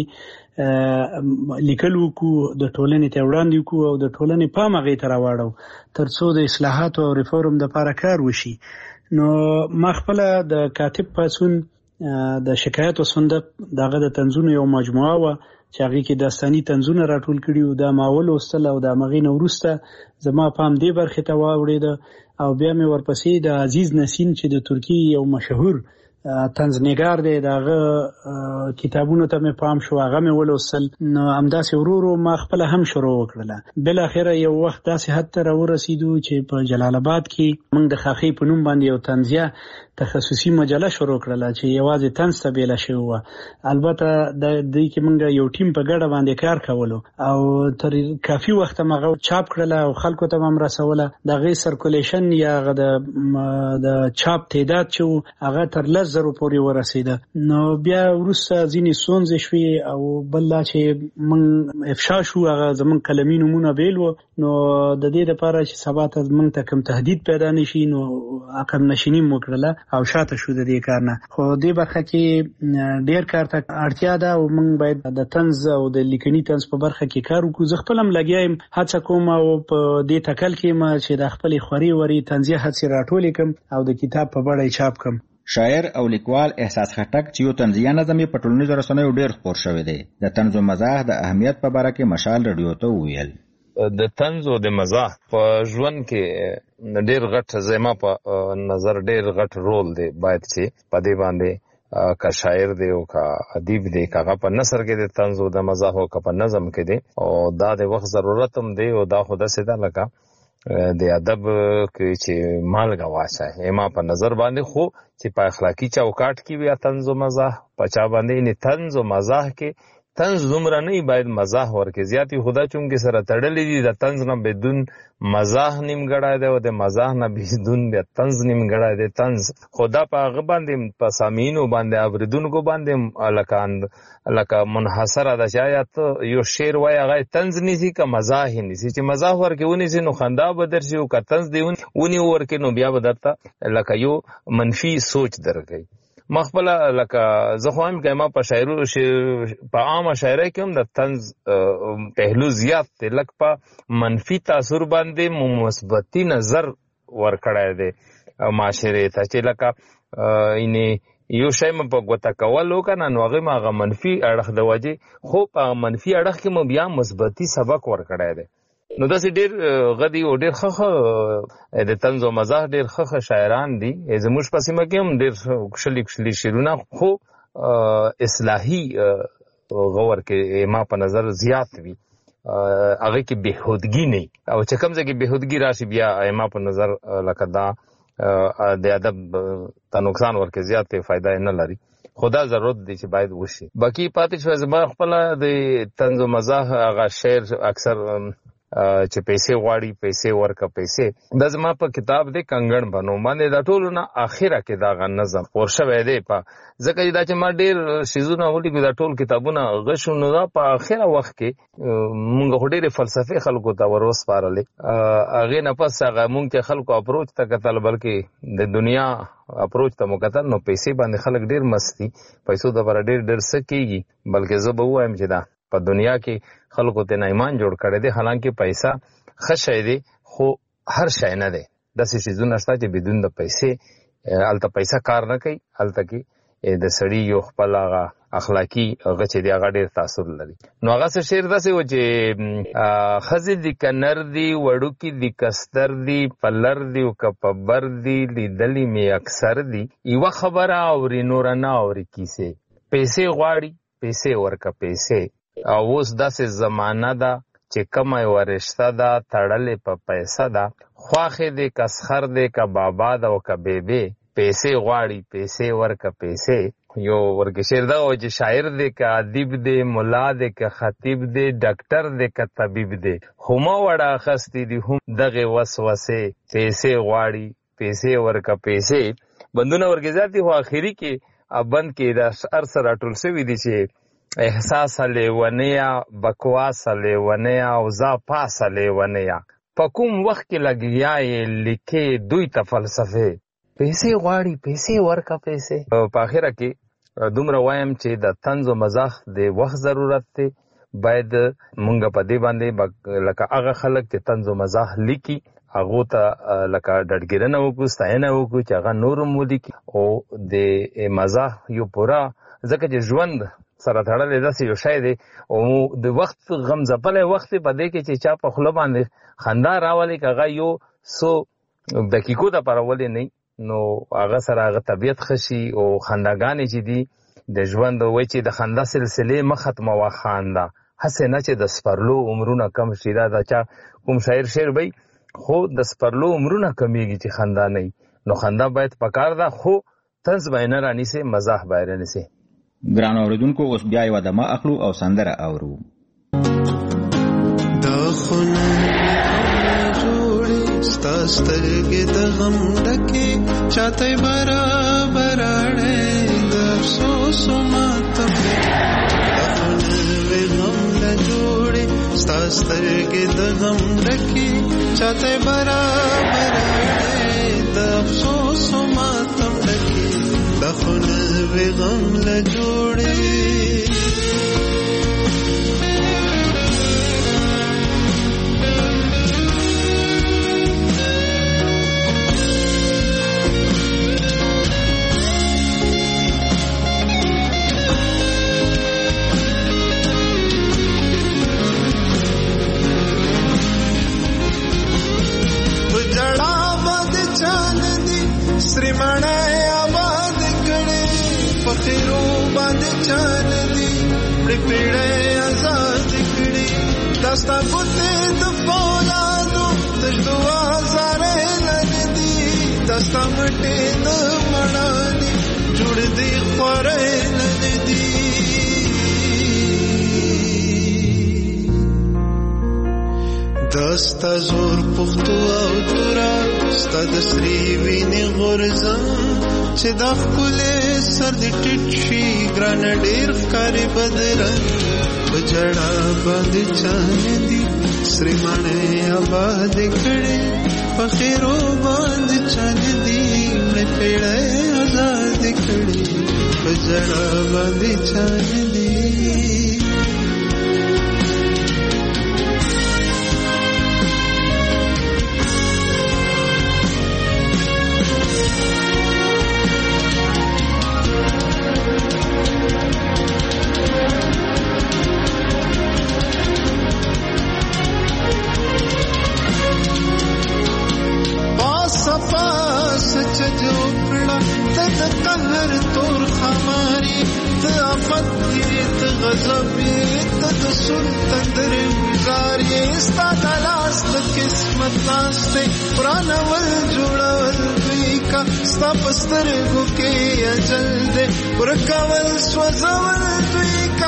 باندې لیکل وکړو د ټولنې ته وړاندې وکړو او د ټولنې پام هغې ته راواړو تر څو د اصلاحاتو او ریفورم دپاره کار وشي. نو ما خپله د کاتب پاڅون د شکایت او صندوق دغه د طنزونو یو مجموعه وه چې هغې کې داستاني طنزونه راټول کړي وو. دا ما ولوستل او د همغې نه وروسته زما پام دې برخې ته واوړېده او بیا مې ورپسې د عزیز نسیم چې د ترکیې یو مشهور طنزنګار دی د هغه کتابونو ته مې پام شو هغه مې ولوستل. نو همداسې ورو ورو ما خپله هم شروع وکړله. بالاخره یو وخت داسې حد ته راورسېدو چې په جلال آباد کې موږ د خاخۍ په نوم باندې یو طنزیه تخصصي مجله شروع کړله چې یوازې طنز ته بیله شوې وه. البته د دې کې موږ یو ټیم په ګډه باندې کار کولو او تر کافي وخته مې هغه چاپ کړله او خلکو ته مې هم رسوله. د هغې سرکولیشن یا هغه د چاپ تعداد چې و هغه تر لس زرو پورې ورسېده. نو بیا وروسته ځینې ستونزې شوې او بل دا چې موږ افشا شو هغه زموږ قلمي نومونه بیل وو. نو د دې دپاره چې سبا ته موږ ته کوم تهدید پیدا نه شي نو عقب نشیني مو وکړله او شاته شو د دې کار نه. خو دې برخه کې ډېر کار ته اړتیا ده او موږ باید د طنز او د لیکني طنز په برخه کې کار وکړو. زه خپل هم لګیا یم هڅه کوم او په دې تکل کې یم چې د خپلې خورې ورې طنزي هڅې راټولې کړم او د کتاب په بڼه یې چاپ کړم. شاعر او لیکوال احساس خټک چې یو طنزیه نظم یې په ټولنیزو رسنیو ډېر خپور شوی دی د طنز و مزاح د اهمیت په باره کې مشال رادیو ته وویل. د طنز او د مزاح په ژوند کې ډېر غټ زما په نظر ډېر غټ رول دی باید چې په دې باندې که شاعر دی او که ادیب دی که هغه په نثر کې د طنز او د مزاح او که په نظم کې دی او دا د وخت ضرورت هم دی او دا خو داسې ده لکه د ادب کې چې مالګه واچوي ما په نظر باندې خو چې په اخلاقي چوکاټ کې بیا طنز او مزاح په چا باندې نه طنز او مزاح کې طنز دومره نه باید مزاح ورکې زیاتی خدا چونکې سره تړلې دي د طنز نه بدون مزاح نیمګړی دی او د مزاح نه بدون بیا طنز نیمګړی دی. طنز خدا په هغه باندې په سامعینو باندې اورېدونکو باندې لکه لکه منحصره ده چې آیا ته یو شعر وایي هغه طنز نیسي که مزاح یې نیسي. چې مزاح ورکې ونیسي نو خندا به درشي او که طنز دې ونیو ورکې نو بیا به درته لکه یو منفي سوچ درکوي. ما خپل لکه زه خو هم که ما په شاعرو په عامه شاعرۍ کې هم د طنز پهلو زیات دی لکه په منفي تاثر باندې مثبتي نظر ورکړی دی معاشرې ته چې لکه اینې یو شی مې په ګوته کول وکنه نو هغې ما هغه منفي اړخ د وجې خو په هغه منفي اړخ کې مو بیا مثبتي سبق ورکړی دی. نو داسې ډېر غدي او ډېر ښه ښه د طنز او مزاح ډېر ښه ښه شاعران دي. زموږ په سیمه کې هم ډېر کښلي کښلي شعرونه خو اصلاحي غور کې ما په نظر زیات وي هغې کې بېهودګي نه وي او چې کوم ځای کې بېهودګي راشي بیا ما په نظر لکه دا د ادب ته نقصان ورکې زیات فایده نه لري. خو دا ضرورت دی چې باید وشي. باقي پاتې شوی زما خپله د طنز او مزاح هغه شعر اکثر چې پیسې غواړي پیسې ورکه پیسې دا زما په کتاب دی کنګن بنو باندې دا ټولو نه اخره کې دا نظم خپور شوی دی په ځکه چې دا چې ما ډېر شیزونه ولیکو دا ټول کتابونه غشو نو دا په اخره وخت کې مونږ خو ډېرې فلسفې خلکو ته ور وسپارلې هغې نه پس هغه مونږ چې خلکو اپروچ ته کتل بلکې د دنیا اپروچ ته مو کتل نو پیسې باندې خلک ډېر مست دي پیسو دپاره ډېر ډېر څه کېږي بلکې زه به ووایم چې دا په دنیا کې خلکو ته نه ایمان جوړ کړی دی حالانکه پیسه ښه شی دی خو هر شی نه دی. داسې شیزونه شته چې بدون د پیسې هلته پیسه کار نه کوي هلته کې د سړي یو خپل هغه اخلاقي هغه چې دی هغه ډېر تاثر لري. نو هغه څه شعر داسې و چې ښځې دي که نر دي وړوکي دي که ستر دي په لر دي او که په بر دي لیدلي مې اکثر دي یوه خبره اوري نوره نه اوري کیسې پیسې غواړي پیسې ورکه پیسې او اوس داسې زمانه ده چې کومه یوه رشته ده تړلې په پیسه ده خواښې دی که سخر دی که بابا ده او که بیبې پیسې غواړي پیسې ورکه پیسې. یو ورکې شعر دغه و چې شاعر دی که ادیب دی ملا دی که خطیب دی ډاکټر دی که طبیب دی خو مه وړه اخیستې دي هم دغې وسوسې پیسې غواړي پیسې ورکه پیسې. بندونه ورکې زیات دي خو اخري کې بند کې دا هر څه راټول شوي دي چې احساس لیونیا بکواس لیونیا او ځا پاس لیونیا په کوم وخت کې لګیا یې لیکې دوی ته فلسفه پیسې غواړي پیسې ورکا پیسې په اخره کې دومره وایم چې د طنز او مزاح د وخت ضرورت دی باید مونږ په دې باندې لکه هغه خلک چې طنز او مزاح لیکي هغه ته لکه ډډګرنه وکړو ستاینه وکړو چې هغه نورم ولیکي او د مزاح یو پورا ځکه چې ژوند سره تړلې داسې یو شی دی او د وخت غم ځپلی وخت په دې کې چې چا په خوله باندې خندا راولي که هغه یو څو دقیقو دپاره ولې نه نو هغه سره هغه طبیعت ښه شي او خنداګانې چې دي د ژوند وایي چې د خندا سلسلې مه ختموه خانده هسې نه چې د سپرلو عمرونه کم شي دا د چا کوم شاعر شعر وایي خو د سپرلو عمرونه کمیږي چې خندا نه وي نو خندا باید پکار ده خو طنز به یې نه رانیسي مزاح به یې رانیسي ګرانو اورېدونکو اوس بیا یوه دمه اخلو او سندره اورو دا خونه جوړې ستا سترګې د غم ډکې چاته یې برابر اړې د افسوسو ماتم دا خونه غم نه جوړې ستا سترګې د غم ډکې چاته یې برابر اړې د افسوسو ماتم ډکې دا خونه غم نه جوړې سریمانه آباد کړي فقیرو باندې چان دي پړې پړې آزاد کړي داستا ګوتې د فولادو تجدو آزارې لن دي داستا مټې د مړانې جوړ دي خورې لن دي داستا زور پختو او تورا ستا د سری وینې غورځم چې دا ښکلی سر دې ټیټ شي ګرانه ډېر ښکاري بدرنګ په جړا باندې چانې دي سرې ماڼۍ آبادې کړې په خیرو باندې چانې دي مړې پیړۍ ازادې کړې په جړا باندې چانې دي ستا پسترګو کې اجل دې ورکول سوځول دوی کا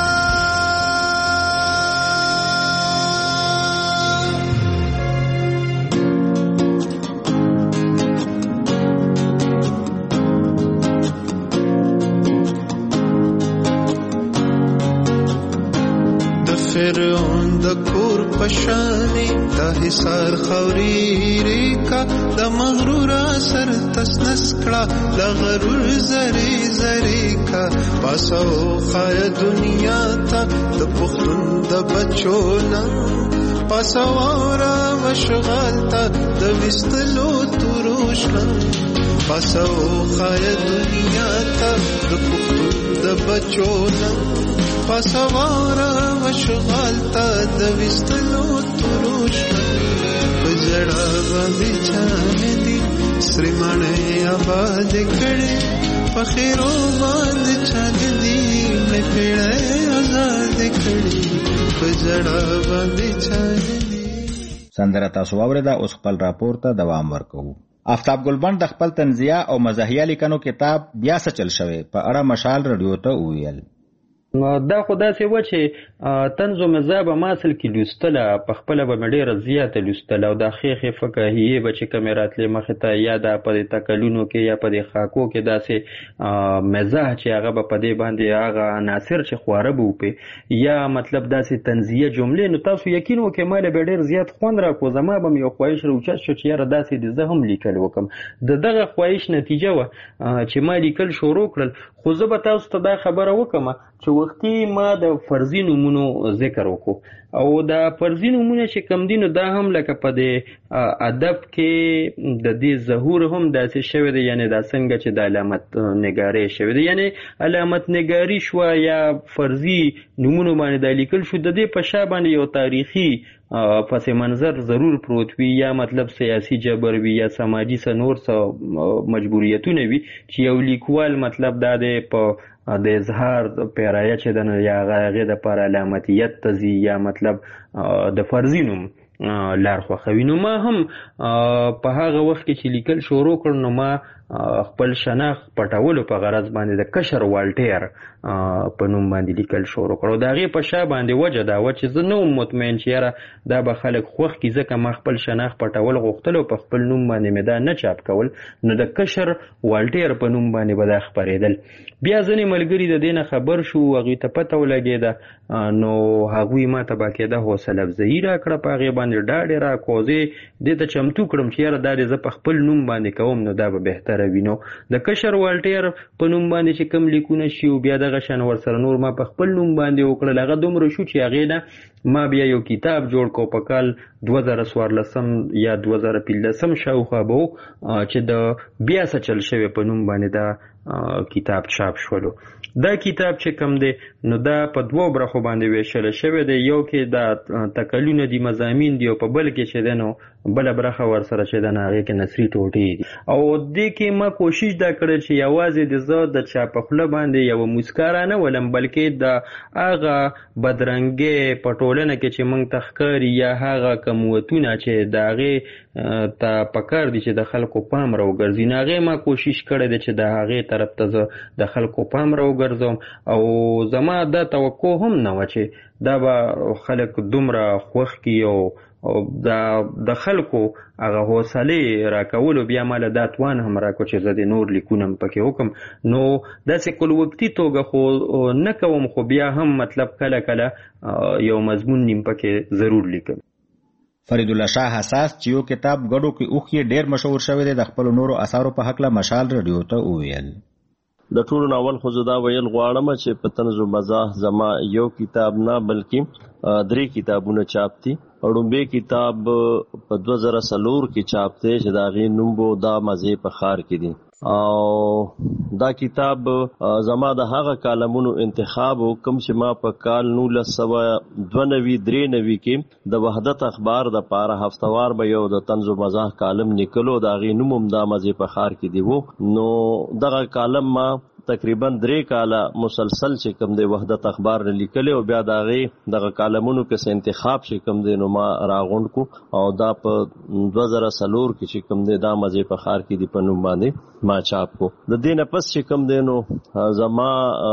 د فرعون د کور پشانی د حصار خوري ریکا د مغرور سر تسنس کړه د غرور زری زری کا پاسو خای دنیا ته د پختون د بچو نه پاسو را مشغال ته د وستلو تروش نه پاسو خای دنیا ته د پختون د بچو نه پاسو را مشغال ته د وستلو تروش بجڑا باندې چانې دي سری ماڼۍ آباد کړي په خیرو باندې چانې دي مړې پیړۍ ازاد کړي بجڑا باندې چانې دي سندره تاسو واورېده اوس خپل راپور ته دوام ورکوو آفتاب ګلبند د خپل تنزیه او مزاحیه لیکنو کتاب بیا څه چل شوی په اړه مشال رادیو ته وویل دا خو داسې و چې طنز و مزاح به ما اصل کې لوستله، په خپله به مې ډېره زیاته لوستله او دا ښې ښې فقاهیې به چې کومې راتلې مخې ته، یا دا په دې تکلونو کې یا په دې خاکو کې داسې مزاح چې هغه به په دې باندې هغه عناصر چې خواره به وپې، یا مطلب داسې طنزیه جملې، نو تاسو یقین وکړئ ما له به ډېر زیات خوند راکړو. زما به مې یو خواهش راوچت شو چې یاره داسې دې زه هم لیکل وکړم. د دغه خواهش نتیجه وه چې ما لیکل شروع کړل. خو زه به تاسو ته دا خبره وکړم چې وختي ما د فرضي نومونو ذکر وکړو، او دا فرضي نومونه چې کم دي نو دا هم لکه په دې ادب کې د دې ظهور هم داسې شوی دی، یعنی دا څنګه چې د علامت نګارۍ شوی دی، یعنی علامت نګاري شوه یا فرضي نومونو باندې دا لیکل شو، د دې په شا باندې یو تاریخي پس منظر ضرور پروت وي، یا مطلب سیاسي جبر وي، یا سماجي څه نور څه مجبوریتونه وي چې یو لیکوال مطلب دا دی په د اظهار پیرایه چې د یا هغې دپاره علامتیت ته ځي یا مطلب د فرضي نوم لار خوښوي. نو ما هم په هغه وخت کې چې لیکل شروع کړ نو ما خپل شناخت پټولو په غرض باندې د کشر والټیر په نوم باندې لیکل شروع کړ، او د هغې په شا باندې وجه دا وه چې زه نه وم مطمئن چې یاره دا به خلک خوښ کړي، ځکه ما خپل شناخت پټول غوښتل او په خپل نوم باندې مې دا نه چاپ کول، نو د کشر والټیر په نوم باندې به دا خپرېدل. بیا ځینې ملګري د دې نه خبر شو، هغوی ته پته ولګېده، نو هغوی ما ته باقاعده حوصله افزایي راکړه، په هغې باندې ډاډ یې راکړو، زه یې دې ته چمتو کړم چې یاره دا دې زه په خپل نوم باندې کوم نو دا به بهتره وي. نو د کشر والټیر په نوم باندې چې کوم لیکونه شي او بیا دغه شان ورسره نور ما په خپل نوم باندې وکړل، هغه دومره شو چې هغې نه ما بیا یو کتاب جوړ کړو په کال دوه زره څوارلسم یا دوه زره پنځلسم شاوخوا به و چې د بیا څه چل شوی په نوم باندې دا کتاب چاپ شولو. دا کتاب چې کم دی نو دا په دوو برخو باندې ویشل شوی دی، یو کې دا تکلونه دي، مضامین دي، او په بل کې چې دی نو بله برخه ورسره چې ده نو هغې کې نثري ټوټې دي. او دې کې ما کوشش دا کړی چې یوازې د زه د چا په خوله باندې یوه موسکا رانولم، بلکې د هغه بدرنګۍ په ټولنه کې چې موږ ته ښکاري یا هغه کموتونه چې د هغې ته پکار دي چې د خلکو پام راوګرځي، نو هغې ما کوشش کړی دی چې د هغې طرف ته زه د خلکو پام راوګرځوم. او زما دا توقع هم نه وه چې دا به خلک دومره خوښ کړي او دا د خلکو هغه حوصلې راکولو بیا ماله دا توان هم راکړو چې زه د نور لیکونه هم پکې وکړم. نو داسې کل وقتي توګه خو نه کوم، خو بیا هم مطلب کله کله یو مضمون نیم پکې ضرور لیکم. فرید الله شاه حساس چې یو کتاب ګډو کې اوښ یې ډېر مشهور شوی دی، د خپلو نورو اثارو په هکله مشال رادیو ته وویل. د ټولو ناول خو زه دا ویل غواړم چې په طنز و مزاح زما یو کتاب نه بلکې درې کتابونه چاپ دي. اړومبی کتاب په دوه زره څلور کې چاپ دی چې د هغې نوم به دا مزې په ښار کې دي، او دا کتاب زما د هغه کالمونو انتخاب و کوم چې ما په کال نولس سوه دوه نوي درې نوي کې د وحدت اخبار د پاره هفتوار به یو د طنز و مزاح کالم لیکلو، د هغې نوم هم دا مزې په ښار کې دی و. نو دغه کالم ما تقریبا درې کاله مسلسل چې کوم دی وحدت اخبار نه لیکلی، او بیا د هغې دغه کالمونو کې څه انتخاب چې کوم دی نو ما راغونډ کو، او دا په دوه زره څلور کې چې کوم دی دا مزې په ښار کې دی په نوم باندې ما چاپ کو. د دې نه پس چې کوم دی نو زما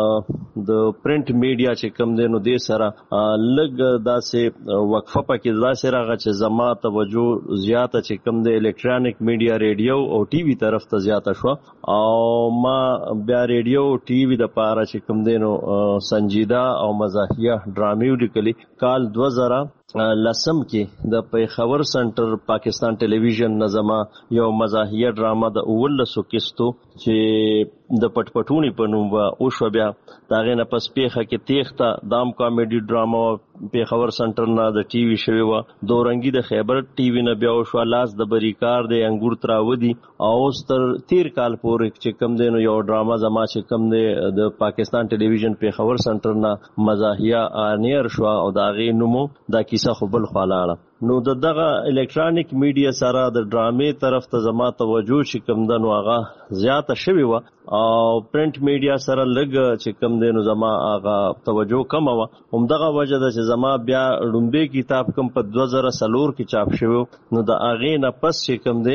د پرنټ میډیا چې کوم دی نو دې سره لږ داسې وقفه پکې داسې راغله چې زما توجه زیاته چې کوم دی الکترونیک میډیا ریډیو او ټي وي طرف ته زیاته شوه، او ما بیا ریډیو او ټي وي د پاره چې کوم دی نو سنجیده او مزاحیه ډرامې ولیکلې. کال دوه زره لسم کې د پیښور سنټر پاکستان ټلویزیون نه زما یو مزاحیه ډرامه د اوولسو قسطو چې د پټ پټونی په نوم وشوه، بیا د هغې نه پس پیښه کې تیښته دام کامیډي ډرامه پیښور سنټر نه د ټي وي شوې وه، دورنګي د خیبر ټي وي نه بیا وشوه، لاس د بریکار دی انګور تراودي، او اوس تر تیر کال پورې چې کوم دی نو یو ډرامه زما چې کوم دی د پاکستان ټلویزیون پیښور سنټر نه مزاحیه آنیر شوه، او د هغې نومو دا کیسه خو بل خوا لاړه. نو د دغه الکترونیک میډیا سره د ډرامې طرف ته زما توجه چې کوم ده نو هغه زیاته شوې وه، او پرنټ میډیا سره لږ چې کوم دی نو زما هغه توجه کمه وه. همدغه وجه ده چې زما بیا ړومبی کتاب کوم په دوه زره څلور کې چاپ شوی نو د هغې نه پس چې کوم دی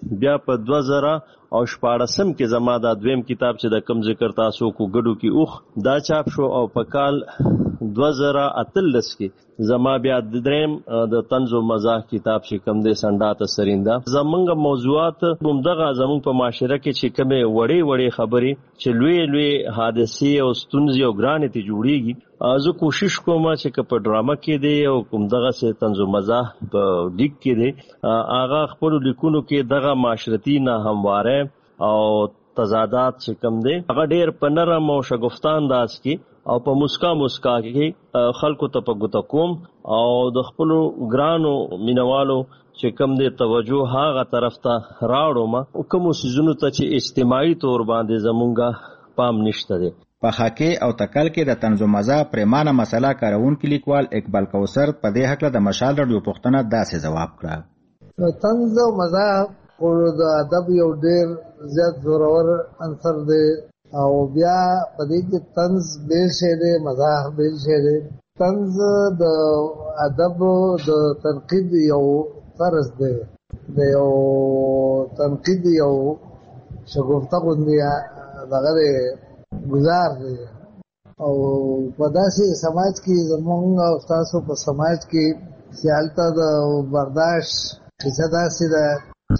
بیا په دوه زره او شپاړسم کې زما دا دویم کتاب چې د کم ذکر تاسو کو ګډو کې اوخ دا چاپ شو او په کال دوه زره اتلس کې زما بیا د دریم د طنز و مزاح کتاب چې کم دی سنډاته سرینده. زمونږ موضوعات همدغه زمونږ په معاشره کې چې کومې وړې وړې خبرې چې لوی لوی حادثې او ستونزې او ګرانې ته جوړېږي زه کوشش کوم چې که په ډرامه کې دی او کوم دغه سه طنز و مزاح په لیک کې دی هغه خپل لیکونو کې دغه معاشرتي ناهمواره او تضادات چې کم دی هغه ډېر په نرم او شګفتا انداز کې او په مسکا مسکا کې خلکو ته په ګوته کوم او د خپل ګرانو مینوالو چې کم دی توجه هغه طرف ته راوړم او کوم سيزونو ته چې اجتماعي تور باندې زمونږه پام نشته دی. په خاکه او تکل کې د طنز و مزاح پریمانه مسله کارونکو لیکوال اقبال کوثر په دې حق له د مشال رادیو پښتنه داسې جواب کړ. طنز و مزاح او د ادب یو ډېر زیات زورور عنصر دی او بیا په دې کې طنز بیل شی دی مزاح بیل شی دی. طنز د ادب د تنقید یو طرز دی د یو تنقید یو شګفته غوندې دغه گزار دی او په داسې سماج کې زمونږ او تاسو په سماج کې سیالته د برداشت کیسه داسې ده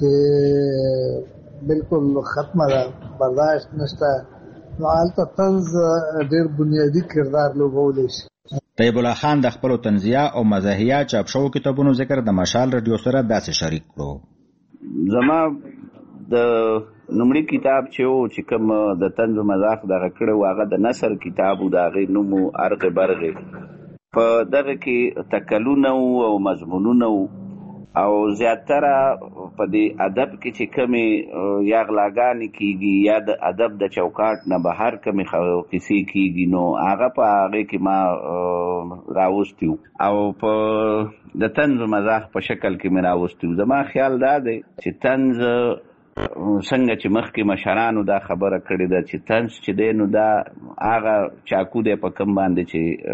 چې بالکل ختمه ده برداشت نشته نو هلته طنز ډېر بنیادي کردار لوبولی شي. طیب الله خان د خپلو طنزیه او مزاحیه چاپ شوو کتابونو ذکر د مشال رادیو سره داسې شریک کړو. زما د نومړي کتاب چې و چې کوم د طنز و مزاح دغه کړی هغه د نثر کتاب و د هغې نوم و ارغ برغې. په دغه کې تکلونه او مضمونونه او زیاتره په دې ادب کې چې کومې یا غلاګانې کېږي یا د ادب د چوکاټ نه بهر کومې کیسې کېږي نو هغه په هغې کې ما راوستي او په د طنز و مزاح په شکل کې مې راوستي. زما خیال دا دی چې طنز څنګه چې مخکې مشرانو دا خبره کړې ده چې طنز چې دی نو دا هغه چاکو دی په کم باندې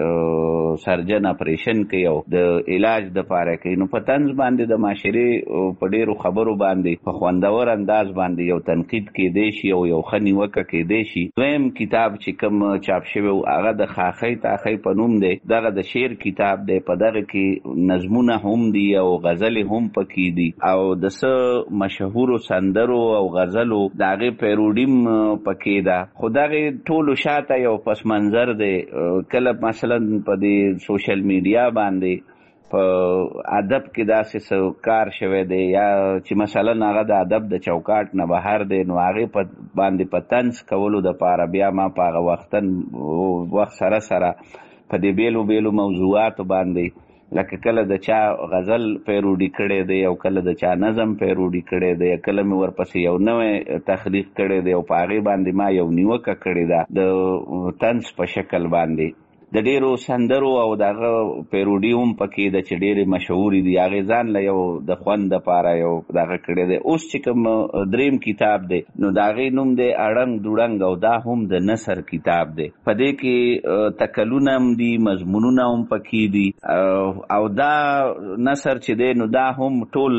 چې سرجن اپریشن کوي او د علاج دپاره کوي نو په طنز باندې د معاشرې په ډېرو خبرو باندې په خوندور انداز باندې یو تنقید کېدی شي او یو ښه نیوکه کېدی شي. دویم کتاب چې کوم چاپ شوی هغه د خاخۍ تاخۍ په نوم دی دغه د شعر کتاب دی په دغه کې نظمونه هم دي او غزلې هم پکې دي او د څه مشهورو سندرو او غزلو د هغې پیروډي م پکې ده خو دغې ټولو شاته یو پس منظر دی. کله مثلا په دې سوشل میډیا باندې په ادب کې داسې څه کار شوی دی یا چې مثلا هغه د ادب د چوکاټ نه بهر دی نو هغې په باندې په طنز کولو دپاره بیا ما په هغه وختن وخت سره سره په دې بیلو بیلو موضوعاتو باندې لکه کله د چا غزل پیروډي کړی دی او کله د چا نظم پیروډي کړی دی کله مې ورپسې یو نوی تخلیق کړی دی او په هغې باندې ما یو نیوکه کړې ده د طنز په شکل باندې. د ډېرو سندرو او دغه پیروډي هم پکې ده چې ډېرې مشهورې دي هغې ځان له یو د خوند دپاره یو دغه کړی دی. اوس چې کوم دریم کتاب دی نو د هغې نوم دی اړنګ دوړنګ او دا هم د نثر کتاب دی. په دې کې تکلونه هم دي مضمونونه هم پکې دي او دا نثر چې دی نو دا هم ټول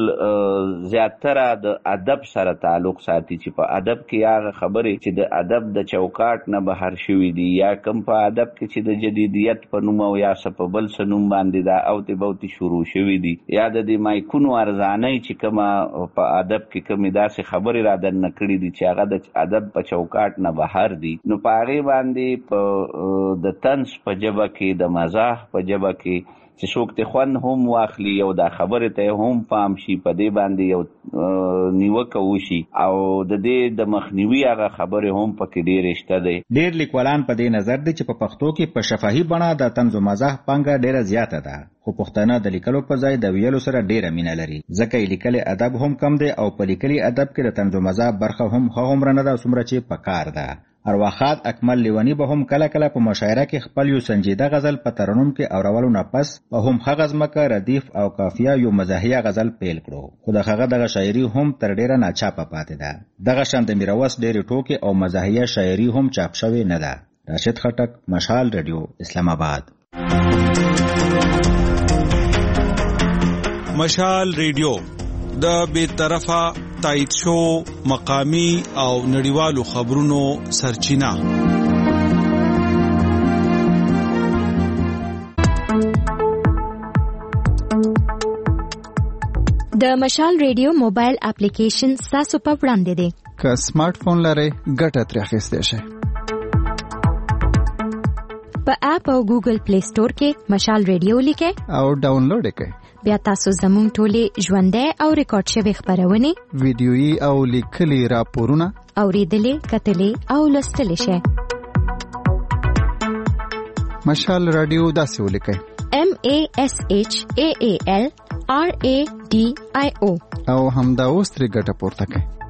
زیاتره د ادب سره تعلق ساتي چې په ادب کې هغه خبرې چې د ادب د چوکاټ نه بهر شوي دي یا کوم په ادب کې چې د جدید دیت په نوم او یا څه په بل څه نوم باندې دا اوتې بوتې شروع شوي دي یا د دې مایکونو ارزانۍ چې کومه په ادب کې کومې داسې خبرې را دننه کړي دي چې هغه د ادب په چوکاټ نه بهر دي نو په هغې باندې په د طنز په ژبه کې د مزاح په ژبه کې چې څوک ته خوند هم واخلي او دا خبره ته هم پام شي په دې باندې یو نیوکه وشي او د دې د مخنیوي هغه خبره هم پکې ډېرې شته دی. ډېر لیکوالان په دې نظر دي چې په پښتو کې په شفاهي بڼه د طنز و مزاح پانګه ډېره زیاته ده خو پښتانه د لیکلو په ځای د ویلو سره ډېره مینه لري ځکه یې لیکلي ادب هم کم دی او په لیکلي ادب کې د طنز و مزاح برخه هم هغومره نه ده څومره چې پکار ده. ارواخات اکمل لیونی به هم کله کله په مشاعره کې خپل یو سنجیده غزل په ترنم کې اورولو نه پس په هم هغه ځمکه ردیف او قافیه یو مزاحیه غزل پیل کړو خو د هغه دغه شاعري هم تر ډیره ناچاپه پاتې ده. دغه شان د میروس ډېرې ټوکې او مزاحیه شاعري هم چاپ شوې نه ده. راشد خټک، مشال رادیو، اسلام آباد. مشال ریډیو د بے طرفه تایید شو مقامی او نړیوالو خبرونو سرچینه. د مشال ریډیو موبایل اپلیکیشن تاسو په وړاندې دی. که سمارټ فون لرئ ګټه ترې اخیستی شئ. په اپ او ګوګل پلی سٹور کې مشال ریډیو لیکئ او ډاونلوډ یې کړئ. بیا تاسو زموږ ټولې ژوندۍ او ریکارډ شوې خبرونه، ویډیويي او لیکلي راپورونه اوریدلې، کتلې او لوستلې شئ. مشال رادیو داسې ولیکئ: M A S H A A L R A D I O او همدا اوس ترې ګټه پورته کړئ.